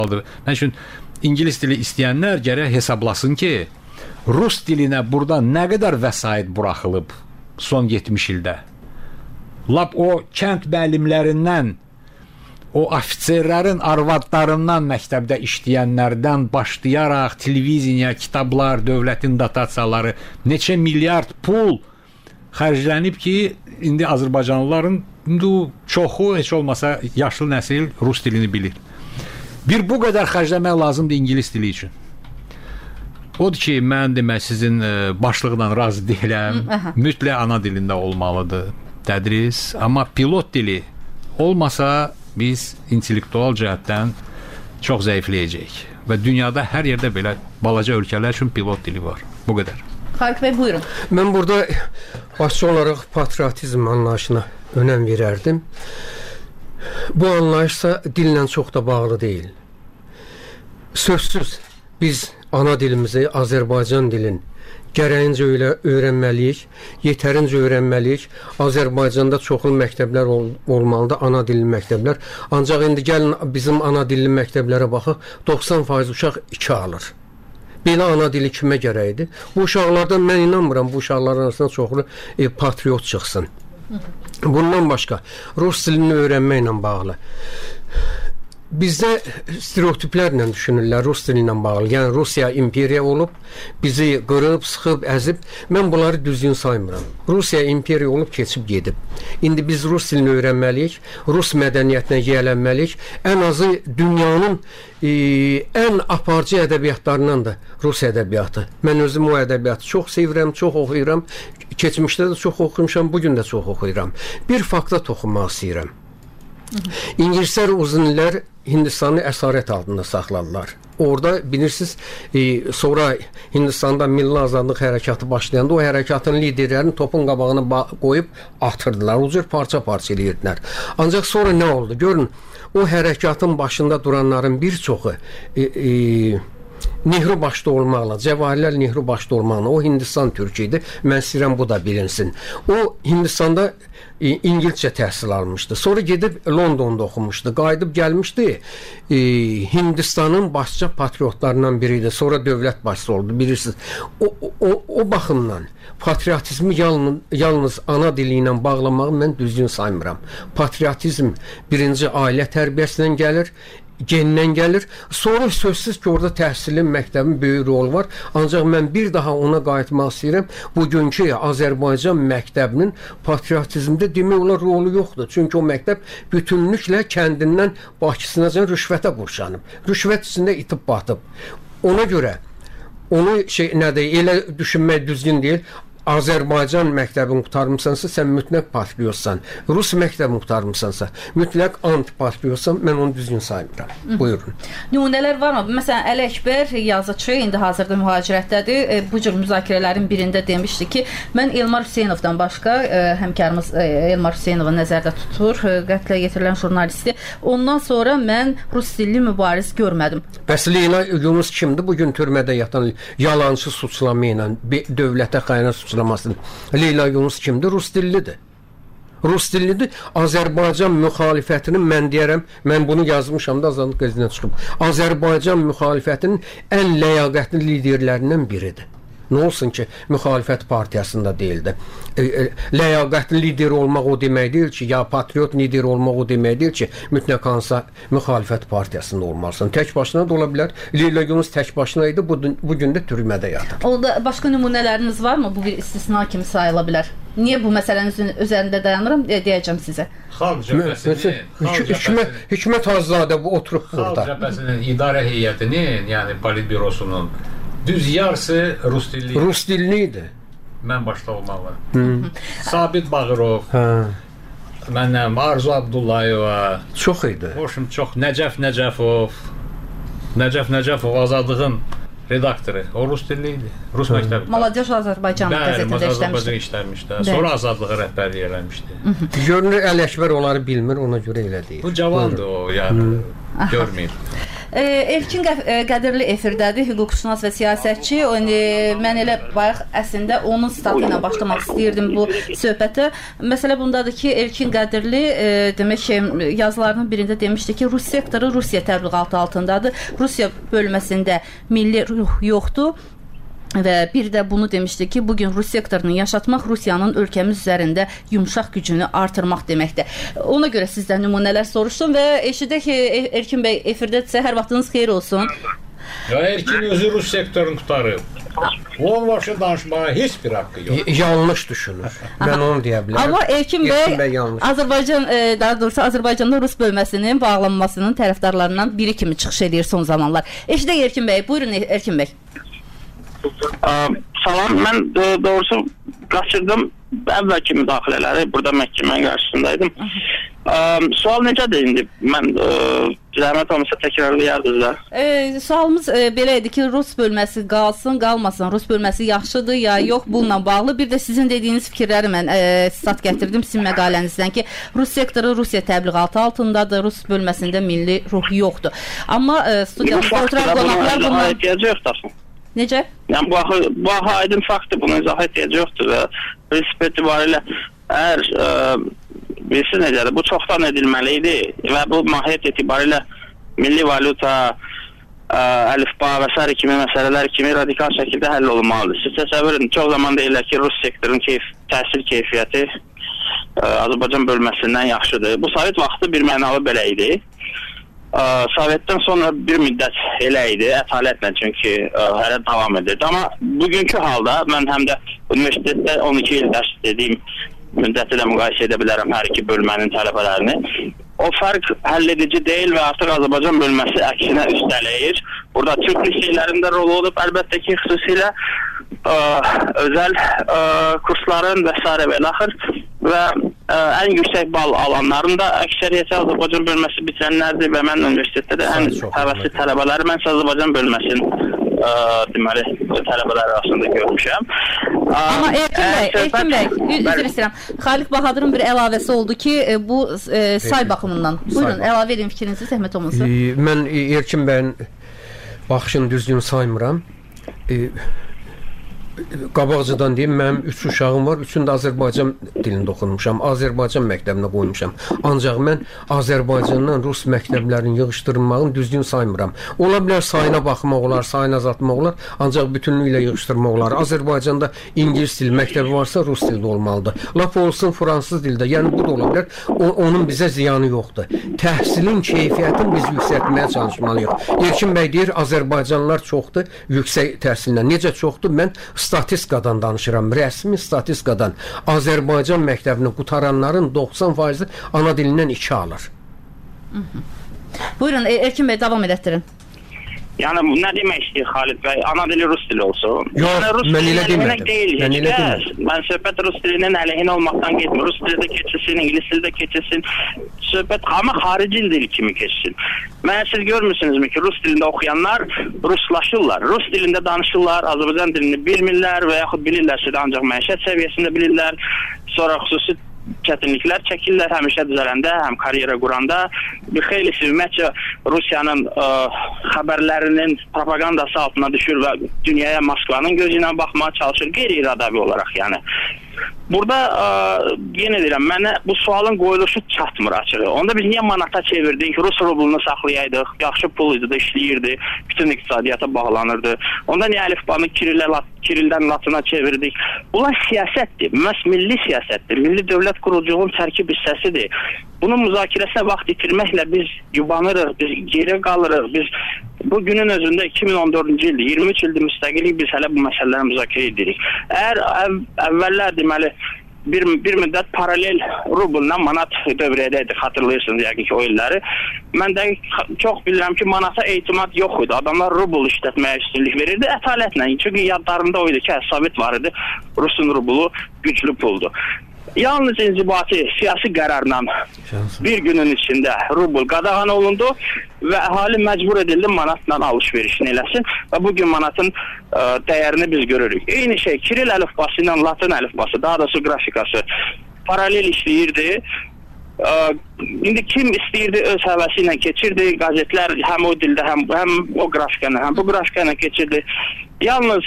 Mən üçün İngilis dili istəyənlər gərək hesablasın ki, Rus dilinə burada nə qədər vəsait buraxılıb son 70 ildə. Lap o kənd müəllimlərindən, o ofitserlərin arvadlarından məktəbdə işləyənlərdən başlayaraq televiziya, kitablar, dövlətin dotasiyaları, neçə milyard pul xərclənib ki, indi Azərbaycanlıların çoxu heç olmasa yaşlı nəsil Rus dilini bilir. Bir bu qədər xərcləmək lazımdır İngilis dili üçün. Odur ki, mən demək sizin başlıqla razı deyiləm. Mütləq ana dilində olmalıdır tədris. Amma pilot dili olmasa biz intellektual cəhətdən çox zəifləyəcəyik. Və dünyada hər yerdə belə balaca ölkələr üçün pilot dili var. Bu qədər. Xalq bəy, buyurun. Mən burada başçı olaraq patriotizm anlayışına önəm verərdim. Bu anlayışsa dillə çox da bağlı deyil. Sözsüz biz ana dilimizi, Azərbaycan dilin gərəyincə öyrənməliyik, yetərincə öyrənməliyik. Azərbaycanda çoxlu məktəblər olmalıdır, ana dilli məktəblər. Ancaq indi gəlin bizim ana dilli məktəblərə baxaq, 90% uşaq 2 alır. Belə ana dili kimə gərəkdir? Bu uşaqlardan mən inanmıram, bu uşaqların arasında çoxlu patriot çıxsın. Bundan başqa, Rus dilini öyrənməklə bağlı. Bizdə stereotiplərlə düşünürlər Rus dili ilə bağlı. Yəni Rusiya imperiya olub, bizi qırıb, sıxıb, əzib. Mən bunları düzgün saymıram. Rusiya imperiya olub, keçib gedib. İndi biz Rus dilini öyrənməliyik, Rus mədəniyyətinə yiyələnməliyik. Ən azı dünyanın ən aparıcı ədəbiyyatlarından da Rus ədəbiyyatı. Mən özüm o ədəbiyyatı çox sevirəm, çox oxuyuram. Keçmişdə də çox oxumuşam, bugün də çox oxuyuram. Bir fakta toxunmaq istəyirəm. İngilislər uzun illər Hindistanı əsarət altında saxladılar. Orada bilirsiniz, sonra Hindistanda milli azadlıq hərəkatı başlayanda o hərəkatın liderlərini topun qabağına qoyub atırdılar. O cür parça-parça eləyirdilər. Ancaq sonra nə oldu? Görün, o hərəkatın başında duranların bir çoxu Nehru başda olmaqla, Cəvahirləl Nehru başda olmaqla, o Hindistan türkü idi. Mən istəyirəm bu da bilinsin. O Hindistanda İngilizcə təhsil almışdı. Sonra gedib Londonda oxumuşdu. Qayıdıb gəlmişdi. Hindistanın başqa patriotlarından biri idi. Sonra dövlət başçısı oldu, bilirsiniz. O baxımdan patriotizmi yalnız ana dili ilə bağlamağı mən düzgün saymıram. Patriotizm birinci ailə tərbiyəsindən gəlir, gendən gəlir. Sonra sözsüz ki, orada təhsilin, məktəbin böyük rolu var. Ancaq mən bir daha ona qayıtmaq istəyirəm. Bugünkü Azərbaycan məktəbinin patriotizmdə demək olar rolu yoxdur. Çünki o məktəb bütünlüklə kəndindən Bakısınacan rüşvətə qurşanıb. Rüşvət içində itib batıb. Ona görə onu elə düşünmək düzgün deyil. Azərbaycan məktəbini qutarmısansa, sən mütləq patriotsan. Rus məktəbini qutarmısansa, mütləq antipatriotsan, mən onu düzgün saymıram. Buyurun. Nümunələr varmı? Məsələn, Əli Əkbər yazıçı, indi hazırda mühacirətdədir. Bu cür müzakirələrin birində demişdi ki, mən Elmar Hüseynovdan başqa, həmkarımız Elmar Hüseynovu nəzərdə tutur, qətlə yetirilən jurnalisti. Ondan sonra mən rus dilli mübariz görmədim. Bəs Leyla Yunus kimdir? Bugün türmədə yatan yalancı suçlama ilə dövlətə xəyanət suçlamasın. Leyla Yunus kimdir? Rus dillidir. Rus dillidir. Azərbaycan müxalifətinin, mən deyərəm, mən bunu yazmışam da Azadlıq qəzetində çıxıb. Azərbaycan müxalifətinin ən ləyaqətli liderlərindən biridir. Nə olsun ki, müxalifət partiyasında deyildi. Ləyaqətli lider olmaq o demək deyil ki, ya patriot lider olmaq o demək deyil ki, mütləq hansısa müxalifət partiyasında olmalısan. Tək başına da ola bilər. Leyla Yunus tək başına idi, bugün də türmədə yatır. Orada başqa nümunələriniz varmı? Bu bir istisna kimi sayıla bilər. Niyə bu məsələnin üzərində dayanıram? Deyəcəm sizə. Xalq cəbhəsinin, Hikmət Hazadə oturub burada. Xalq cəbhəsinin idarə heyətinin, yəni politbürosunun düz yarısı Rus dilli. Rus dilli idi. Mən başda olmalı. Sabit Bağırov, məndən Arzu Abdullayeva, çox idi. Hoşum çox. Nəcəf Nəcəfov Azadlığın redaktoru. O Rus dilli idi. Rus məktəbi. Maladeş Azərbaycan qəzetində işləmişdi. İşləmişdi. Sonra Azadlığı rəhbərlik eləmişdi. Görünür Əli Əkbər onları bilmir, ona görə elə deyir. Bu cavandır o, yəni görməyib. Elkin Qədirli efirdədir, hüquqşünas və siyasətçi. Mən elə bayaq əslində onun statı ilə başlamaq istəyirdim bu söhbətə. Məsələ bundadır ki, Elkin Qədirli demək ki, yazılarının birində demişdi ki, Rus sektoru Rusiya təbliğatı altındadır. Rusiya bölməsində milli ruh yoxdur. Və bir də bunu demişdi ki, bugün Rus sektorunu yaşatmaq Rusiyanın ölkəmiz üzərində yumşaq gücünü artırmaq deməkdir. Ona görə sizdən nümunələr soruşdum və eşidək ki, Erkin bəy efirdədirsə, hər vaxtınız xeyir olsun. Ya Erkin özü Rus sektorunu tutarıb. Onun başı danışmağa heç bir haqqı yox. Yanlış düşünür. Mən onu deyə bilərəm. Amma Erkin bəy Azərbaycan, daha doğrusu Azərbaycanda Rus bölməsinin bağlanmasının tərəfdarlarından biri kimi çıxış edir son zamanlar. Eşidək Erkin bəy. Buyurun Erkin bəy. Salam, mən doğrusu qaçırdım əvvəlki müdaxilələri, burada məhkəmənin qarşısındaydım. Sual necədir indi? Mən zəhmət olmasa təkrarlayardınız da. Sualımız belə idi ki, Rus bölməsi qalsın, qalmasın, Rus bölməsi yaxşıdır ya yox, bununla bağlı. Bir də sizin dediyiniz fikirləri mən stat gətirdim sizin məqalənizdən ki, Rus sektoru Rusiya təbliğatı altındadır, Rus bölməsində milli ruh yoxdur. Amma studiyamızda oturan qonaqlar bunlar... Necə? Yəni, bu aydın faktdır, bunu izah ehtiyacı yoxdur və prinsip etibarilə əgər bilirsiniz necədir, bu çoxdan edilməli idi və bu mahiyyət etibarilə milli valyuta, əlifba və s. kimi məsələlər kimi radikal şəkildə həll olunmalıdır. Siz təsəvvür edin, çox zaman deyirlər ki, Rus sektorun təhsil keyfiyyəti Azərbaycan bölməsindən yaxşıdır. Bu Sovet vaxtı bir mənalı belə idi. Sovetdən sonra bir müddət elə idi, ətalətlə çünki hələ davam edirdi. Amma bugünkü halda mən həm də universitetdə 12 il dərs dediyim müddəti də müqayisə edə bilərəm hər iki bölmənin tələbələrini. O fərq həll edici deyil və artıq Azərbaycan bölməsi əksinə üstələyir. Burada Türk liseylərində rol olub, əlbəttə ki, xüsusilə özəl kursların və s. və ilaxır və ən yüksək bal alanların da əksəriyyəti Azərbaycan bölməsi bitirənlərdir və mən universitetdə də ən həvəsli tələbələri mən Azərbaycan bölməsinin deməli tələbələr arasında görmüşəm. Amma Erkin bəy, üzr istəyirəm. Xaliq Bahadırın bir əlavəsi oldu ki, bu say baxımından. Buyurun, əlavə edin fikrinizi, zəhmət olmasın. Mən Erkin bəyin baxışını düzgün saymıram. Qabaqcadan deyim, mənim 3 uşağım var, üçünü də Azərbaycan dilində oxunmuşam, Azərbaycan məktəbinə qoymuşam. Ancaq mən Azərbaycandan Rus məktəblərinin yığışdırılmağını düzgün saymıram. Ola bilər sayına baxmaq olar, sayına azaltmaq olar, ancaq bütünlüklə yığışdırmaq olar. Azərbaycanda İngilis dili məktəbi varsa Rus dildə olmalıdır. Lap olsun fransız dildə, yəni bu da ola bilər, onun bizə ziyanı yoxdur. Təhsilin keyfiyyətini biz yüksəltməyə çalışmalıyıq. Erkin bəy deyir, Azərbaycanlılar çoxdur, yüksək təhsillə. Necə çoxdur? Mən statistikadan danışıram, rəsmi statistikadan. Azərbaycan məktəbini qutaranların 90%-i ana dilindən 2 alır. Buyurun, Erkin bəy, davam edətdirin. Yəni, nə demək istəyir Xalid bəy? Ana dili Rus dili olsun. Yox, mən elə demədim. Mən söhbət Rus dilinin əleyhinə olmaqdan getmir. Rus dili də keçilsin, İngilis dili də keçilsin. Söhbət amma xarici dil kimi keçsin. Mən siz görmürsünüzmü ki, Rus dilində oxuyanlar ruslaşırlar. Rus dilində danışırlar, Azərbaycan dilini bilmirlər və yaxud bilirlərsə də ancaq məişət səviyyəsində bilirlər. Sonra xüsusi çətinliklər çəkirlər, həm işə düzələndə, həm karyera quranda. Bir xeylisi ümumiyyətcə Rusiyanın xəbərlərinin propagandası altına düşür və dünyaya Moskvanın gözü ilə baxmağa çalışır, qeyri-iradavi olaraq yəni. Burada yenə deyirəm, mənə bu sualın qoyuluşu çatmır açığı. Onda biz niyə manata çevirdik, Rus rublunu saxlayaydıq, yaxşı pul idi də işləyirdi, bütün iqtisadiyyata bağlanırdı. Onda niyə əlifbanı Kirildən Latına çevirdik? Bunlar siyasətdir, məhz milli siyasətdir, milli dövlət quruculuğun tərkib hissəsidir. Bunun müzakirəsinə vaxt itirməklə biz yubanırıq, biz geri qalırıq, biz bu günün özündə 2014-cü ildir, 23 ildir müstəqillik biz hələ bu məsələləri müzakirə edirik. Əgər əvvəllər deməli bir müddət paralel rublla manat dövriyədəydi, xatırlayırsınız yəqin ki o illəri. Mən də çox bilirəm ki, manata etimad yox idi. Adamlar rubl işlətməyə üstünlük verirdi ətalətlə. Çünki yadlarında o idi ki, Sovet var idi, Rusun rublu güclü puldur. Yalnız inzibati siyasi qərarla bir günün içində rubl qadağan olundu və əhali məcbur edildi manatla alış-verişini eləsin və bugün manatın dəyərini biz görürük. Eyni şey Kiril əlifbası ilə Latın əlifbası, daha doğrusu qrafikası paralel işləyirdi. indi kim istəyirdi öz həvəsi ilə keçirdi, qəzetlər həm o dildə, həm o qrafikana, həm bu qrafikana keçirdi. Yalnız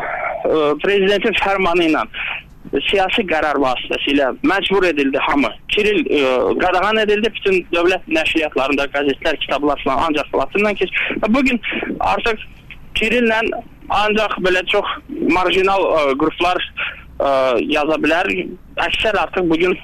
prezidentin fərmanı ilə siyasi qərar vasitəsilə məcbur edildi hamı. Kiril qadağan edildi, bütün dövlət nəşriyyatlarında qəzetlər, kitablar falan ancaq Latinlə keçir. Bugün artıq Kirillə ancaq belə çox marjinal qruplar yaza bilər. Əksər artıq bugün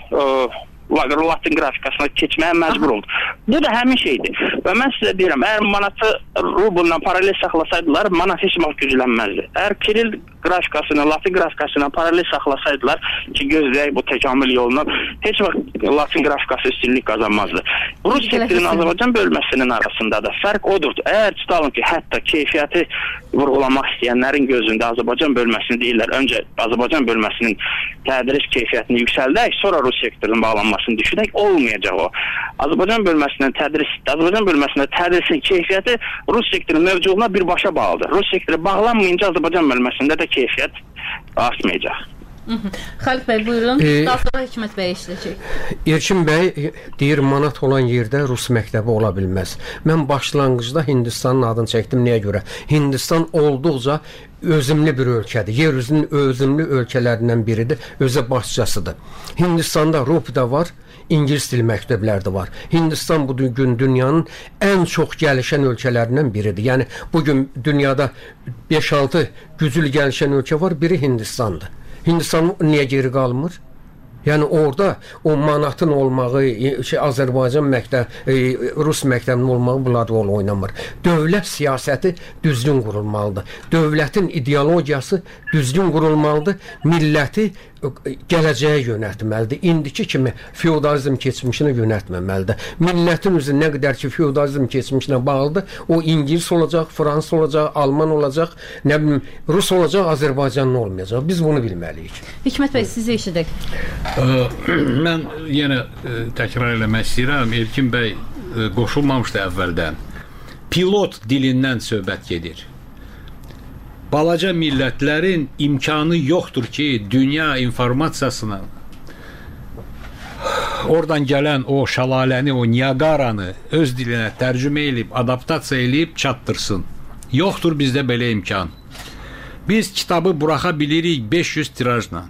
Latin qrafikasına keçməyə məcbur oldu. Bu da həmin şeydir. Və mən sizə deyirəm, əgər manatı rubulla paralel saxlasaydılar, manat heç vaxt güclənməzdi. Əgər Kiril qrafikasını, Latin qrafikasına paralel saxlasaydılar ki, gözləyək bu təkamül yolundan, heç vaxt Latin qrafikası üstünlük qazanmazdı. Rus sektorinin Azərbaycan bölməsinin arasında da fərq odur. Əgər tutalım ki, hətta keyfiyyəti vurğulamaq istəyənlərin gözündə Azərbaycan bölməsini deyirlər, öncə Azərbaycan bölməsinin tədris keyfiyyətini yüksəldək, sonra Rus sektorunun bağlanmasını düşünək, olmayacaq o. Azərbaycan bölməsində tədrisin keyfiyyəti Rus sektorunun mövcudluğuna birbaşa bağlıdır. Rus sektoru bağlanmayınca Azərbaycan bölməsində də keyfiyyət artmayacaq. Xəlq bəy, buyurun. Daha sonra Hikmət bəy işləyəcək. Erkin bəy deyir, manat olan yerdə Rus məktəbi ola bilməz. Mən başlanğıcda Hindistanın adını çəkdim. Nəyə görə? Hindistan olduqca özümlü bir ölkədir. Yer üzünün özümlü ölkələrindən biridir. Özə başçasıdır. Hindistanda RUP-da var, İngilis dil məktəbləri də var. Hindistan bu gün dünyanın ən çox gəlişən ölkələrindən biridir. Yəni, bugün dünyada 5-6 güclü gəlişən ölkə var, biri Hindistandır. Hindistan niyə geri qalmır? Yəni orada o manatın olmağı, Azərbaycan Rus məktəbinin olmağı bunlar rol oynamır. Dövlət siyasəti düzgün qurulmalıdır. Dövlətin ideologiyası düzgün qurulmalıdır. Milləti gələcəyə yönəltməlidir. İndiki kimi feodalizm keçmişinə yönəltməməlidir. Millətin üzü nə qədər ki feodalizm keçmişinə bağlıdır, o İngilis olacaq, Fransız olacaq, Alman olacaq, nə bilim, Rus olacaq, Azərbaycanlı olmayacaq. Biz bunu bilməliyik. Hikmət bəy, sizi eşidək. Mən yenə təkrar eləmək istəyirəm. Erkin bəy qoşulmamışdı əvvəldən. Pilot dilindən söhbət gedir. Balaca millətlərin imkanı yoxdur ki, dünya informasiyasını, oradan gələn o şəlaləni, o Niagaranı öz dilinə tərcümə edib, adaptasiya edib çatdırsın. Yoxdur bizdə belə imkan. Biz kitabı buraxa bilirik 500 tirajla.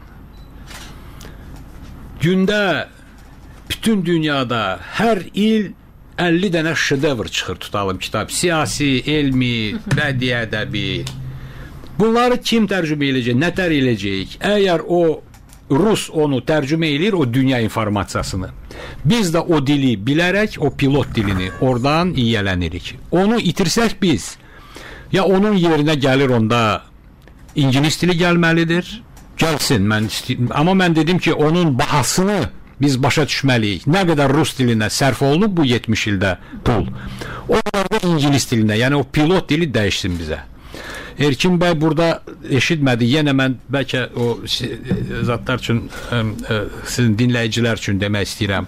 Gündə bütün dünyada hər il 50 dənə şedevr çıxır, tutalım kitab. Siyasi, elmi, bədii, ədəbi. Bunları kim tərcümə edəcək, nətər edəcək? Əgər o Rus onu tərcümə edir, o dünya informasiyasını. Biz də o dili bilərək, o pilot dilini oradan yiyələnirik. Onu itirsək biz, ya onun yerinə gəlir onda İngilis dili gəlməlidir, gəlsin. Amma mən dedim ki, onun bahasını biz başa düşməliyik. Nə qədər Rus dilinə sərf olunub bu 70 ildə pul. O da İngilis dilinə, yəni o pilot dili dəyişsin bizə. Erkin bəy burada eşitmədi. Yenə mən bəlkə o zatlar üçün, sizin dinləyicilər üçün demək istəyirəm.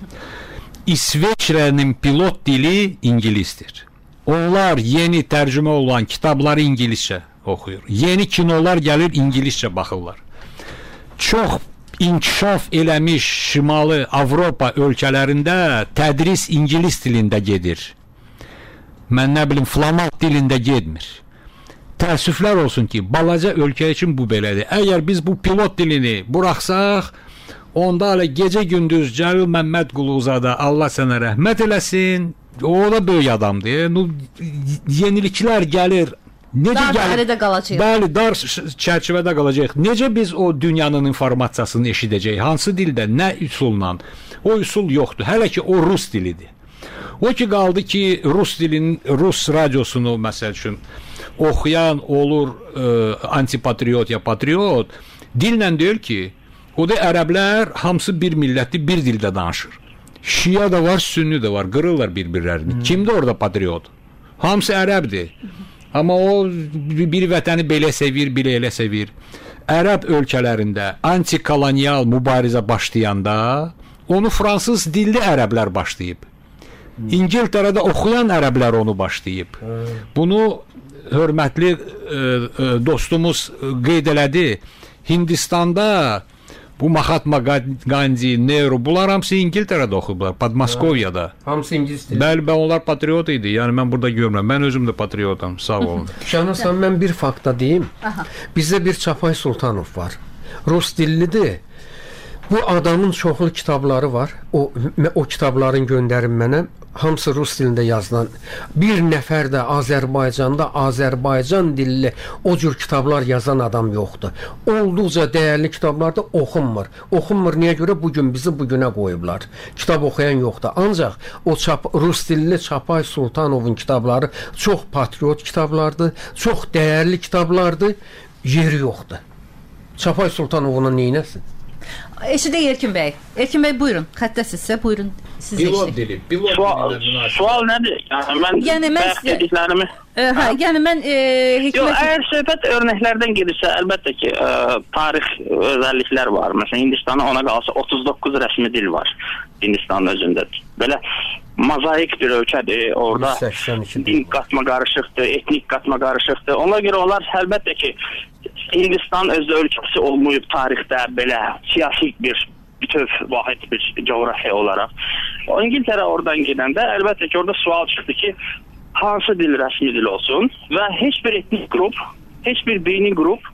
İsveçrənin pilot dili İngilisdir. Onlar yeni tərcümə olan kitabları İngiliscə oxuyur. Yeni kinolar gəlir, İngiliscə baxırlar. Çox inkişaf eləmiş Şimali Avropa ölkələrində tədris İngilis dilində gedir. Mən nə bilim, flamand dilində getmir. Təəssüflər olsun ki, balaca ölkə üçün bu belədir. Əgər biz bu pilot dilini buraxsaq, onda hələ gecə-gündüz Cəlil Məmmədquluzadə, Allah sənə rəhmət eləsin, o da böyük adamdır. Yeniliklər gəlir. Necə gəlir? Bəli, dar çərçivədə qalacaq. Necə biz o dünyanın informasiyasını eşidəcəyik? Hansı dildə, nə üsulla? O üsul yoxdur. Hələ ki, o Rus dilidir. O ki, qaldı ki, Rus radiosunu, məsəl üçün, oxuyan olur antipatriot ya patriot, dillə deyir ki, o da ərəblər hamısı bir millətli, bir dildə danışır. Şia da var, sünni də var, qırırlar bir-birlərini. Kimdir orada patriot? Hamısı ərəbdir. Amma o bir vətəni belə sevir, belə elə sevir. Ərəb ölkələrində antikolonial mübarizə başlayanda onu fransız dilli ərəblər başlayıb. İngiltərədə oxuyan ərəblər onu başlayıb. Bunu hörmətli dostumuz qeyd elədi. Hindistanda Bu Mahatma Gandhi, Nehru, bunlar hamısı İngiltərədə oxuyublar, Podmoskoviyada. Hamısı ingilis dili. Bəli, onlar patriot idi. Yəni mən burada görmürəm. Mən özüm də patriotam. Sağ olun. Şahnasan, mən bir fakta deyim. Bizdə bir Çapay Sultanov var. Rus dillidir. Bu adamın çoxlu kitabları var. O kitabların göndərin mənə. Hamısı rus dilində yazılan. Bir nəfər də Azərbaycanda Azərbaycan dilli o cür kitablar yazan adam yoxdur. Olduqca dəyərli kitablar da oxunmur. Oxunmur niyə görə? Bugün bizi bugünə qoyublar. Kitab oxuyan yoxdur. Ancaq o rus dilli Çapay Sultanovun kitabları çox patriot kitablardır, çox dəyərli kitablardır. Yeri yoxdur. Çapay Sultanov ona neynəsin? Eşidə Erkin bəy. Erkin bəy buyurun. Xəttəsizsə buyurun. Siz Pilot dili. Sual nədir? Yəni mən dediklərimi yəni mən əgər söhbət örnəklərdən gedirsə, əlbəttə ki, tarix özəlliklər var. Məsələn, Hindistanda ona qalsa 39 rəsmi dil var Hindistanın özündə. Belə mozaik bir ölkədir. Orada din qatma qarışıqdır, etnik qatma qarışıqdır. Ona görə onlar əlbəttə ki, Hindistan özdə ölkəsi olmayıb tarixdə belə siyasi bir bütöv vahid bir coğrafiya olaraq. İngiltərə oradan gedəndə əlbəttə ki, orada sual çıxdı ki, hansı dil rəsmi dil olsun və heç bir etnik qrup, heç bir dini qrup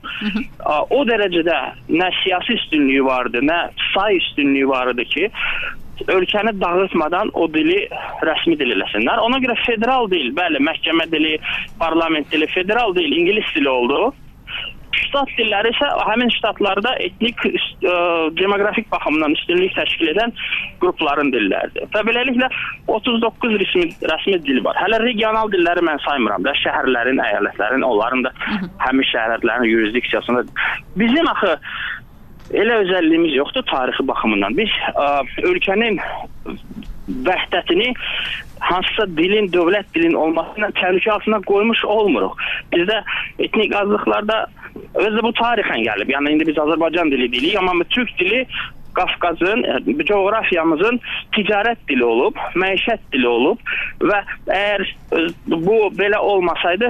o dərəcədə nə siyasi üstünlüyü vardı, nə say üstünlüyü vardı ki, ölkəni dağıtmadan o dili rəsmi dil eləsinlər. Ona görə federal dil, bəli, məhkəmə dili, parlament dili, federal dil, ingilis dili oldu. Ştat dilləri isə həmin ştatlarda etnik, demoqrafik baxımdan üstünlük təşkil edən qrupların dilləridir. Və beləliklə 39 rəsmi dil var. Hələ regional dilləri mən saymıram da, şəhərlərin, əyalətlərin, onların da həmin şəhərlərin yurisdiksiyasında. Bizim axı elə özəlliyimiz yoxdur tarixi baxımından. Biz ölkənin vəhdətini hansısa dilin, dövlət dilin olmasıyla təhlükə altına qoymuş olmuruq. Bizdə etnik azlıqlarda özü bu tarixən gəlib. Yəni indi biz Azərbaycan dili deyirik, amma Türk dili Qafqazın, coğrafiyamızın ticarət dili olub, məişət dili olub və əgər bu belə olmasaydı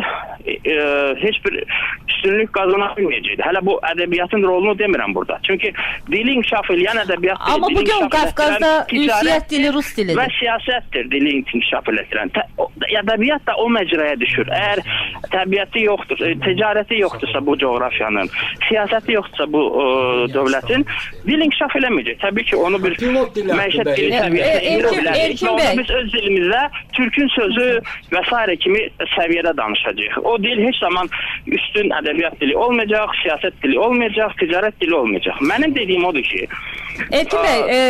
heç bir üstünlük qazana bilməyəcəkdi. Hələ bu ədəbiyyatın rolunu demirəm burada. Çünki dili inkişaf edən ədəbiyyat dili. Amma bugün Qafqazda ünsiyyət dili rus dilidir. Və siyasətdir dili inkişaf edən. Ədəbiyyat da o məcraya düşür. Əgər təbiəti yoxdur, ticarəti yoxdursa bu coğrafiyanın, siyasəti yoxdursa bu dövlətin, dil inkişaf eləməyəcək. Təbii ki, onu bir məişət dili səviyyəsində indirə biz öz dilimizdə Türkün sözü və s. kimi səviyyədə danışacağıq. O dil heç zaman üstün ədəbiyyat dili olmayacaq, siyasət dili olmayacaq, ticarət dili olmayacaq. Mənim dediyim odur ki, Erkin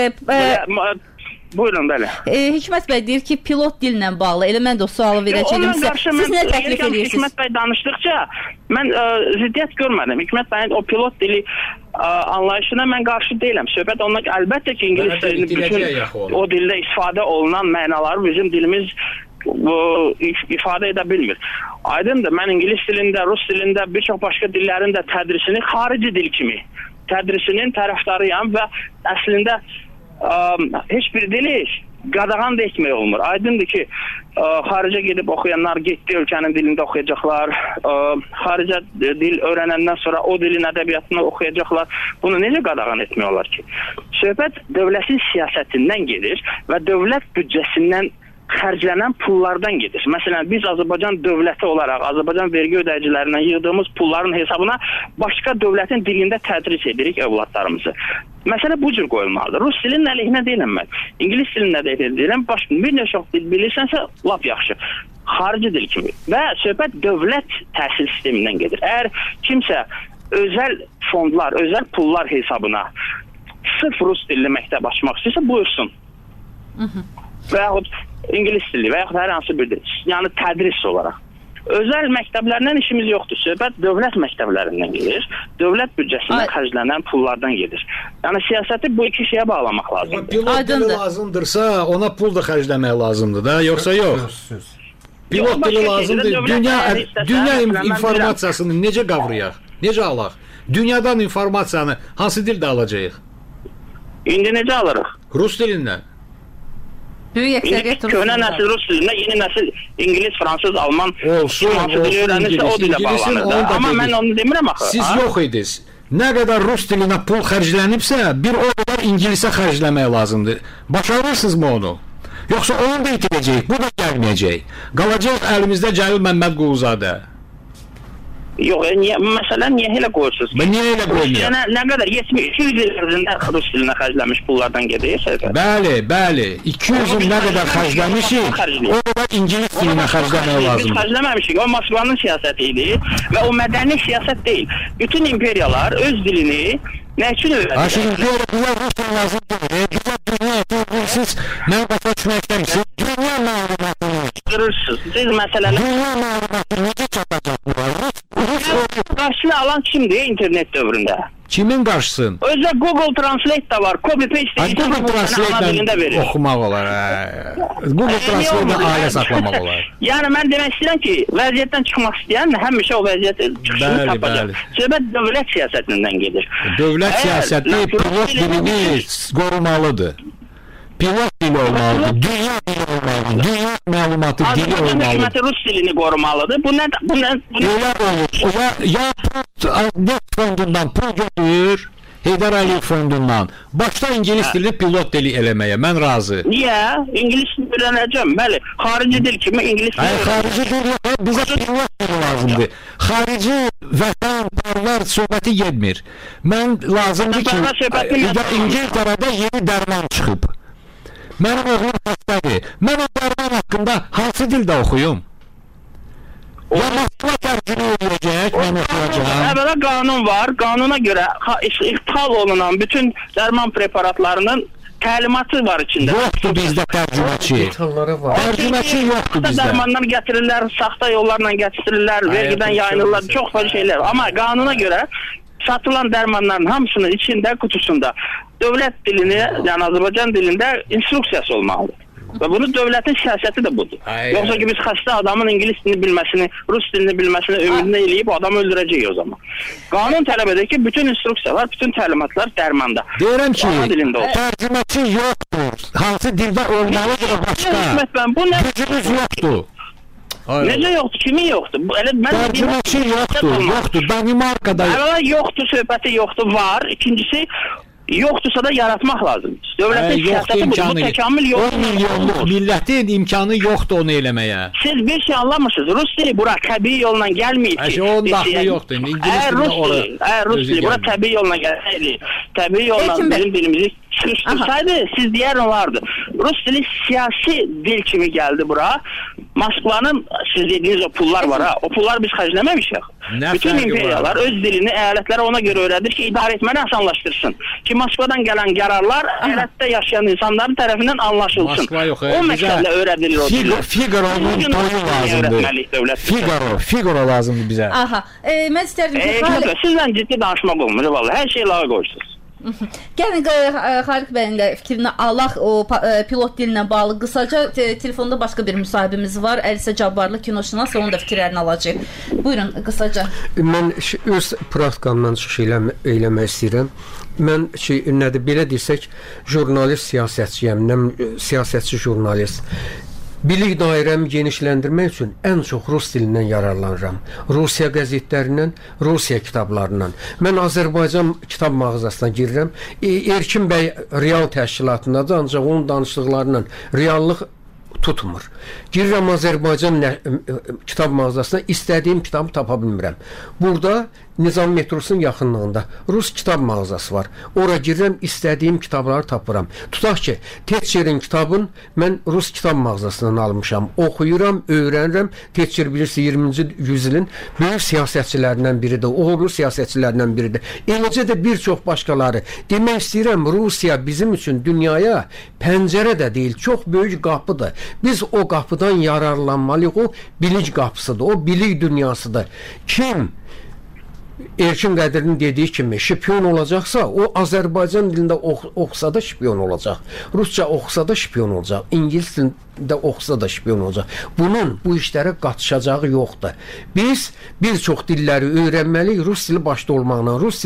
bəy, buyurun, bəli. Hikmət bəy deyir ki, pilot dillə bağlı. Elə mən də o sualı verəcəyim sizə. Siz nə təklif edirsiniz? Hikmət bəy danışdıqca mən ziddiyyət görmədim. Hikmət bəyin o pilot dili anlayışına mən qarşı deyiləm. Söhbət ondan ki, əlbəttə ki, ingilis dilini bütün o dildə istifadə olunan mənaları bizim dilimiz ifadə edə bilmir. Aydındır, mən ingilis dilində, rus dilində, bir çox başqa dillərin də tədrisini xarici dil kimi tədrisinin tərəfdarıyam və əslində heç bir dili qadağan da etmək olmur. Aydındır ki, xaricə gedib oxuyanlar getdi ölkənin dilində oxuyacaqlar, xaricə dil öyrənəndən sonra o dilin ədəbiyyatını oxuyacaqlar. Bunu necə qadağan etmək olar ki? Söhbət dövlətin siyasətindən gedir və dövlət büdcəsindən xərclənən pullardan gedir. Məsələn, biz Azərbaycan dövləti olaraq, Azərbaycan vergi ödəyicilərindən yığdığımız pulların hesabına başqa dövlətin dilində tədris edirik övladlarımızı. Məsələ bu cür qoyulmalıdır. Rus dilinin əleyhinə deyiləm mən. İngilis dilinin əleyhinə deyiləm. Bir nə çox dil bilirsənsə, lap yaxşı. Xarici dil kimi. Və söhbət dövlət təhsil sistemindən gedir. Əgər kimsə özəl fondlar, özəl pullar hesabına sırf rus dilli məktəb açmaq istəyirsə, buyursun. Və yaxud ingilis dili və yaxud hər hansı bir dil. Yəni tədris olaraq. Özəl məktəblərdən işimiz yoxdur. Söhbət dövlət məktəblərindən gedir. Dövlət büdcəsindən xərclənən pullardan gedir. Yəni siyasəti bu iki şeyə bağlamaq lazımdır. Pilot dili lazımdırsa, ona pul da xərcləmək lazımdır da, yoxsa yox? Pilot dili lazımdır. Dünya informasiyasını necə qavrayaq? Necə alaq? Dünyadan informasiyanı hansı dildə alacağıq? İndi necə alırıq? Rus dilindən. Böyük əksəriyyət rus dilində. Köhnə nəsil rus dilində, yeni nəsil İngilis, Fransız, Alman olsun, o dilə bağlanır. Amma mən onu demirəm axı. Siz yox idiniz. Nə qədər rus dilinə pul xərclənibsə, bir o qədər ingilisə xərcləmək lazımdır. Başarırsınızmı onu? Yoxsa onu da itirəcək, bu da gəlməyəcək. Qalacaq əlimizdə Cəlil Məmmədquluzadə. Yox, məsələn, niyə elə qoyursunuz? Niyə elə qoymuyor? Nə qədər? 200 il ərzində rus dilinə xərcləmiş pullardan gedir. Bəli. 200 il nə qədər xərcləmişik, o qədər ingilis dilinə xərcləmək lazımdır. Biz xərcləməmişik, o Moskvanın siyasəti idi və o mədəni siyasət deyil. Bütün imperiyalar öz dilini nə üçün öyrədir? Aşırı imperiyalar Rusya lazım deyil. Siz mən başa düşmək istəmişsiniz. Dünya məlumatını qırırsınız. Siz məsələlər... Dünya məlumatını necə çatacaqlar? Qarşısını alan kimdir internet dövründə? Kimin qarşısın? Özdə Google Translate da var. Copy paste Google Translate-lə oxumaq olar. Google Translate-lə ailə saxlamaq olar. Yəni mən demək istəyirəm ki, vəziyyətdən çıxmaq istəyən həmişə o vəziyyət çıxışını tapacaq. Söhbət dövlət siyasətindən gedir. Dövlət siyasəti pilot dilini qorumalıdır. Pilot dili olmalıdır, dünya dili olmalıdır, dünya məlumatı dili olmalıdır. Hökuməti rus dilini qorumalıdır. Bu nə? Onlar olur. Ya fondundan pul götürür, Heydər Əliyev fondundan. Başda ingilis dilini pilot dili eləməyə. Mən razı. Niyə? İngilis dili öyrənəcəm. Bəli. Xarici dil kimi ingilis dili. Xarici dil yox, bizə pilot dili lazımdır. Xarici vətənparlar söhbəti getmir. Mən lazımdır ki, İngiltərədə yeni dərman çıxıb. Mənim oğlum xəstədir. Mən o dərman haqqında hansı dildə oxuyum? Ya Moskva tərcümə edəcək, mən oxuyacağam. Əvvəla qanun var. Qanuna görə ixtihal olunan bütün dərman preparatlarının təlimatı var içində. Yoxdur bizdə tərcüməçi. Tərcüməçi yoxdur bizdə. Dərmanlar gətirirlər, saxta yollarla gətirirlər, vergidən yayınırlar, çox fazla şeylər. Amma qanuna görə satılan dərmanların hamısının içində, kutusunda dövlət dilini, yəni Azərbaycan dilində instruksiyası olmalıdır. Və bunu dövlətin siyasəti də budur. Yoxsa ki biz xəstə adamın ingilis dilini bilməsini, rus dilini bilməsini ümidini eləyib adamı öldürəcəyik o zaman. Qanun tələb edir ki, bütün instruksiyalar, bütün təlimatlar dərmanda. Deyirəm ki, tərcüməçi yoxdur. Hansı dildə olmalıdır o başqa? Gücümüz yoxdur. Necə yoxdur? Kimin yoxdur? Tərcüməçi yoxdur. Danimarkada yoxdur, söhbəti yoxdur, var. İkincisi, yoxdursa da yaratmaq lazımdır. Dövlətin siyasəti bu təkamül yoxdur. 10 milyonluq millətin imkanı yoxdur onu eləməyə. Siz bir şey anlamırsınız. Rus dili bura təbii yolla gəlməyib ki. Onun daxili yoxdur. Rus dili bura təbii yolla gəlsəydi, təbii yolla bizim dilimizi sıxışdırsaydı, siz deyər olardı. Rus dili siyasi dil kimi gəldi bura. Moskvanın, siz dediyiniz o pullar var ha, o pullar biz xərcləməmişik. Bütün imperiyalar öz dilini əyalətlərə ona görə öyrədir ki, idarə etməni asanlaşdırsın. Ki Moskvadan gələn qərarlar əyalətdə yaşayan insanların tərəfindən anlaşılsın. O məqsədlə öyrədilir o dili. Figaro'nun toyu lazımdır. Figaro lazımdır bizə. Mən istərdim ki, sizdən ciddi danışmaq olmur, vallahi hər şey lağa qoyursunuz. Gəlin Xaliq bəyin də fikrini alaq o pilot dilinə bağlı. Qısaca telefonda başqa bir müsahibimiz var. Əlisə Cabbarlı kinoşünas, onun da fikirlərini alacaq. Buyurun, qısaca. Mən öz praktikamdan çıxış eləmək istəyirəm. Mən nədir belə desək, jurnalist siyasətçiyəm, siyasətçi jurnalist. Bilik dairəmi genişləndirmək üçün ən çox rus dilindən yararlanıram. Rusiya qəzetlərindən, Rusiya kitablarından. Mən Azərbaycan kitab mağazasına girirəm. Erkin bəy real təşkilatındadır, ancaq onun danışdıqlarından reallıq tutmur. Girirəm Azərbaycan kitab mağazasına, istədiyim kitabı tapa bilmirəm. Burada Nizam metrosunun yaxınlığında Rus kitab mağazası var. Ora girirəm, istədiyim kitabları tapıram. Tutaq ki, Tetcherin kitabın mən Rus kitab mağazasından almışam. Oxuyuram, öyrənirəm. Tetcher bilirsə 20-ci yüzilin böyük siyasətçilərindən biridir, uğurlu siyasətçilərindən biridir. Eləcə də bir çox başqaları. Demək istəyirəm, Rusiya bizim üçün dünyaya pəncərə də deyil, çox böyük qapıdır. Biz o qapıdan yararlanmalıyıq. O bilik qapısıdır, o bilik dünyasıdır. Kim Erkin Qədir'in dediyi kimi şpion olacaqsa, o Azərbaycan dilində oxusa da şpion olacaq. Rusça oxusa da şpion olacaq. İngilis dilində oxusa da şpion olacaq. Bunun bu işlərə qatışacağı yoxdur. Biz bir çox dilləri öyrənməliyik, rus dili başda olmaqla. Rus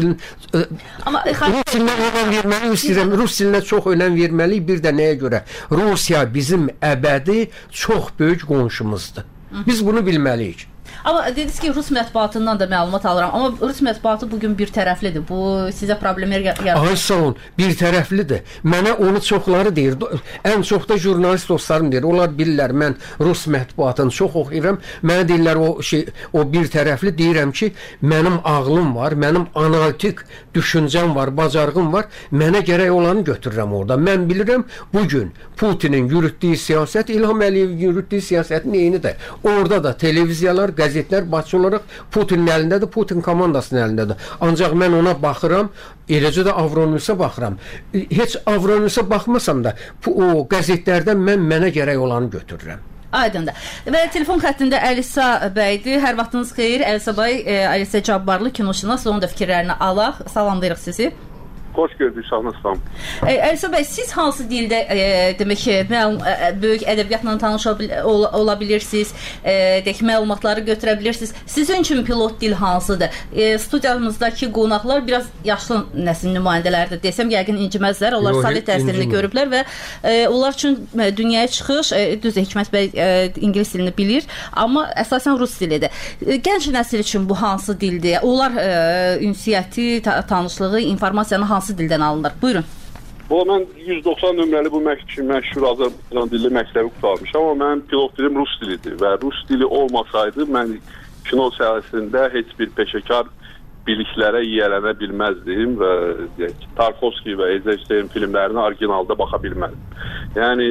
dilinə önəm verməliyik, istəyirəm. Rus dilinə çox önəm verməliyik. Bir də nəyə görə? Rusiya bizim əbədi çox böyük qonşumuzdur. Biz bunu bilməliyik. Amma dediniz ki, Rus mətbuatından da məlumat alıram. Amma Rus mətbuatı bugün bir tərəflidir. Bu sizə problemlər yaradır. Ay sağ olun, bir tərəflidir. Mənə onu çoxları deyir. Ən çox da jurnalist dostlarım deyir. Onlar bilirlər, mən Rus mətbuatını çox oxuyuram. Mənə deyirlər o bir tərəfli. Deyirəm ki, mənim ağlım var, mənim analitik düşüncəm var, bacarığım var. Mənə gərək olanı götürürəm orada. Mən bilirəm, bugün Putinin yürütdüyü siyasət, İlham Əliyevin yürütdüyü siyasətin eynidir. Orada da televiziyalar, qəzetlər başçı olaraq Putinin əlindədir, Putin komandasının əlindədir. Ancaq mən ona baxıram, eləcə də Avronewsə baxıram. Heç Avronewsə baxmasam da o qəzetlərdən mənə gərək olanı götürürəm. Aydındır. Və telefon xəttində Əlisa bəydir. Hər vaxtınız xeyir. Əlisa bəy, Əlisa Cabbarlı kinoşünas, onun da fikirlərini alaq. Salamlayırıq sizi. Xoş gördük, sağ-ol. Əlisa bəy, siz hansı dildə demək ki, böyük ədəbiyyatla tanış ola bilirsiniz, məlumatları götürə bilirsiniz? Sizin üçün pilot dil hansıdır? Studiyamızdakı qonaqlar biraz yaşlı nəsil nümayəndələridir desəm, yəqin inciməzlər. Onlar Sovet təhsilini görüblər və onlar üçün dünyaya çıxış, düzdür, Hikmət bəy ingilis dilini bilir, amma əsasən rus dilidir. Gənc nəsil üçün bu hansı dildir? Onlar ünsiyyəti, tanışlığı, informasiyanı hansı dildən alınır? Buyurun. Mən 190 nömrəli bu məşhur Azərbaycan dilli məktəbi qutarmışam, amma mənim pilot dilim rus dilidir və rus dili olmasaydı mən kino sahəsində heç bir peşəkar biliklərə yiyələnə bilməzdim və Tarkovski və Eisenstein filmlərini orijinalda baxa bilməzdim. Yəni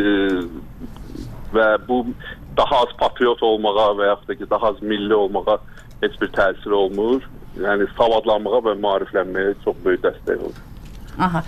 və bu daha az patriot olmağa və yaxud da ki, daha az milli olmağa heç bir təsir olmur. Yəni savadlanmağa və maariflənməyə çox böyük dəstək olur. Aha.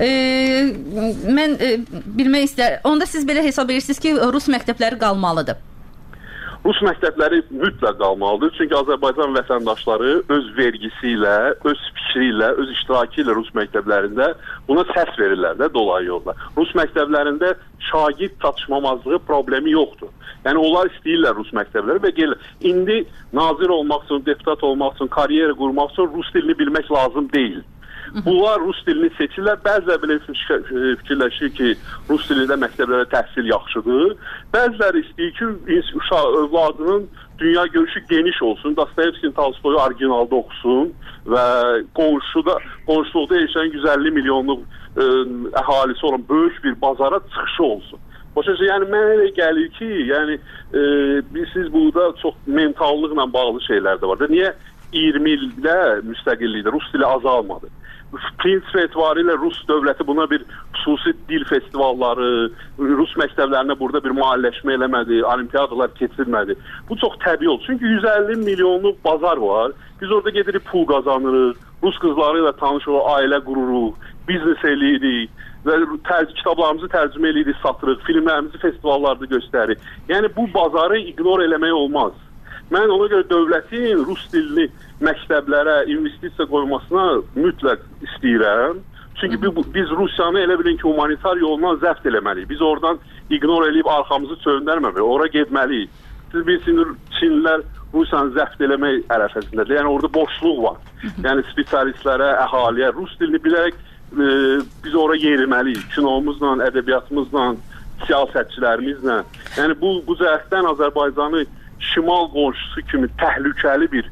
Mən bilmək istəyirəm. Onda siz belə hesab edirsiniz ki, rus məktəbləri qalmalıdır. Rus məktəbləri mütləq qalmalıdır. Çünki Azərbaycan vətəndaşları öz vergisi ilə, öz fikri ilə, öz iştirakı ilə rus məktəblərində buna səs verirlər də dolayı yolla. Rus məktəblərində şagird çatışmamazlığı problemi yoxdur. Yəni onlar istəyirlər rus məktəbləri və indi nazir olmaq üçün, deputat olmaq üçün, karyera qurmaq üçün rus dilini bilmək lazım deyil. Bunlar rus dilini seçirlər. Bəziləri belə fikirləşir ki, rus dilində məktəblərdə təhsil yaxşıdır. Bəziləri istəyir ki, övladının dünya görüşü geniş olsun. Dostoyevskinin, Tolstoyu orijinalda oxusun və qonşuluqda yaşayan 150 milyonluq əhalisi olan böyük bir bazara çıxışı olsun. Başa yəni mənə elə gəlir ki, yəni siz burada çox mentallıqla bağlı şeylər də var. Niyə 20 ildə müstəqillikdə rus dili azalmadı? Prinsip etibarilə Rus dövləti buna bir xüsusi dil festivalları, Rus məktəblərinə burada bir mahalləşmə eləmədi, olimpiyadalar keçirmədi. Bu çox təbii oldu. Çünki 150 milyonluq bazar var. Biz orada gedirik pul qazanırıq, Rus qızları ilə tanış olub, ailə qururuq, biznes eləyirik və kitablarımızı tərcümə eləyirik, satırıq, filmlərimizi festivallarda göstəririk. Yəni bu bazarı ignor eləmək olmaz. Mən ona görə dövlətin rus dilli məktəblərə investisiya qoymasına mütləq istəyirəm. Çünki biz Rusiyanı elə bilin ki, humanitar yolla zəbt eləməliyik. Biz oradan ignor eləyib arxamızı çöndərməməliyik. Ora getməliyik. Siz bilirsiniz, Çinlilər Rusiyanı zəbt eləmək ərəfəsindədir. Yəni orada boşluq var. Yəni spesialistlərə, əhaliyə rus dilini bilərək biz ora yeriməliyik. Kinomuzla, ədəbiyyatımızla, siyasətçilərimizlə. Yəni bu cəhətdən Azərbaycanı şimal qonşusu kimi təhlükəli bir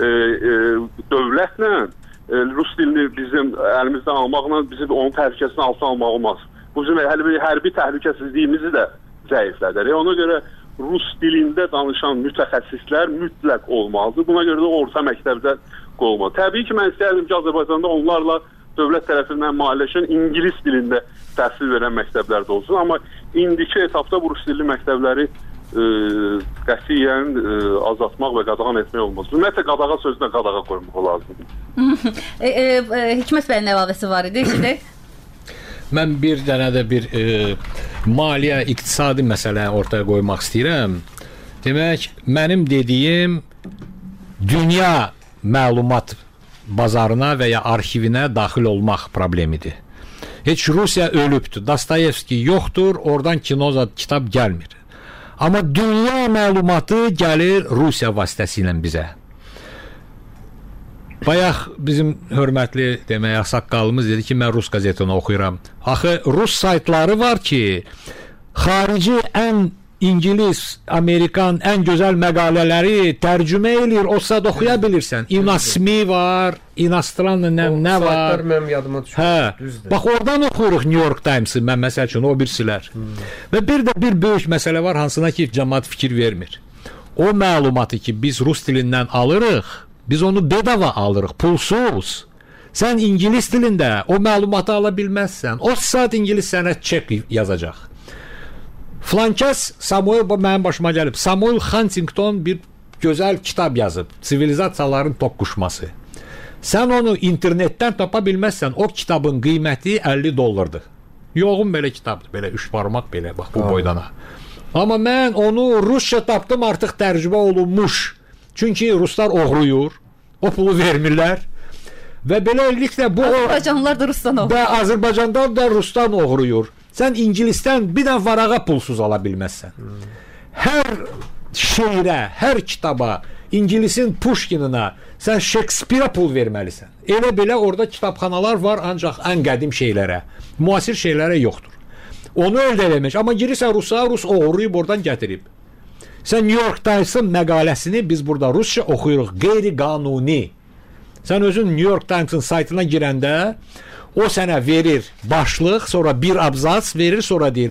dövlətlə rus dilini bizim əlimizdən almaqla bizim onun təhlükəsini altına almaq olmaz. Bu bizim hərbi təhlükəsizliyimizi də zəiflədir. Ona görə rus dilində danışan mütəxəssislər mütləq olmalıdır. Buna görə də orta məktəbdə qoyulmalı. Təbii ki, mən istəyərdim ki, Azərbaycanda onlarla dövlət tərəfindən maliyyələşən ingilis dilində təhsil verən məktəblər də olsun. Amma indiki etapda bu rus dilli məktəbləri qətiyyən azaltmaq və qadağan etmək olmaz. Ümumiyyətlə qadağa sözünə qadağa qoymaq lazımdır. Hikmət bəyin əlavəsi var idi. Mən bir dənə də bir maliyyə, iqtisadi məsələ ortaya qoymaq istəyirəm. Demək, mənim dediyim dünya məlumat bazarına və ya arxivinə daxil olmaq problemidir. Heç Rusiya ölübdür, Dostoyevski yoxdur, oradan kinozad kitab gəlmir. Amma dünya məlumatı gəlir Rusiya vasitəsilə bizə. Bayaq bizim hörmətli demək saqqalımız dedi ki, mən rus qəzetini oxuyuram. Axı rus saytları var ki, xarici ən İngilis, Amerikan ən gözəl məqalələri tərcümə eləyir, o saat oxuya bilirsən. İnasmi var, inastranlı nə var. Mənim yadıma düşür. Hə. Bax oradan oxuyuruq New York Times-ı, mən məsəl üçün o birisilər. Və bir də bir böyük məsələ var, hansına ki cəmaət fikir vermir. O məlumatı ki biz rus dilindən alırıq, biz onu bedava alırıq, pulsuz. Sən ingilis dilində o məlumatı ala bilməzsən. O saat ingilis sənə çek yazacaq. Flankəs Samuel, mənim başıma gəlib. Samuel Huntington bir gözəl kitab yazıb. Sivilizasiyaların toqquşması. Sən onu internetdən tapa bilməzsən. O kitabın qiyməti $50-dır. Yoğun belə kitabdır. Belə 3 barmaq belə bax bu boydana. Amma mən onu rusca tapdım, artıq tərcümə olunmuş. Çünki ruslar oğruyur. O pulu vermirlər. Və beləliklə bu Azərbaycanlılar da rusdan oğruyur. Və Azərbaycandan da rusdan oğruyur. Sən ingilisdən bir dənə varağa pulsuz ala bilməzsən. Hər şeirə, hər kitaba, ingilisin Pushkinina sən Shakespeare-a pul verməlisən. Elə belə orada kitabxanalar var, ancaq ən qədim şeylərə, müasir şeylərə yoxdur. Onu əldə eləmək. Amma girirsən rusa, rus oğruyub oradan gətirib. Sən New York Times-ın məqaləsini biz burada rusca oxuyuruq, qeyri-qanuni. Sən özün New York Times-ın saytına girəndə o sənə verir başlıq, sonra bir abzas verir, sonra deyir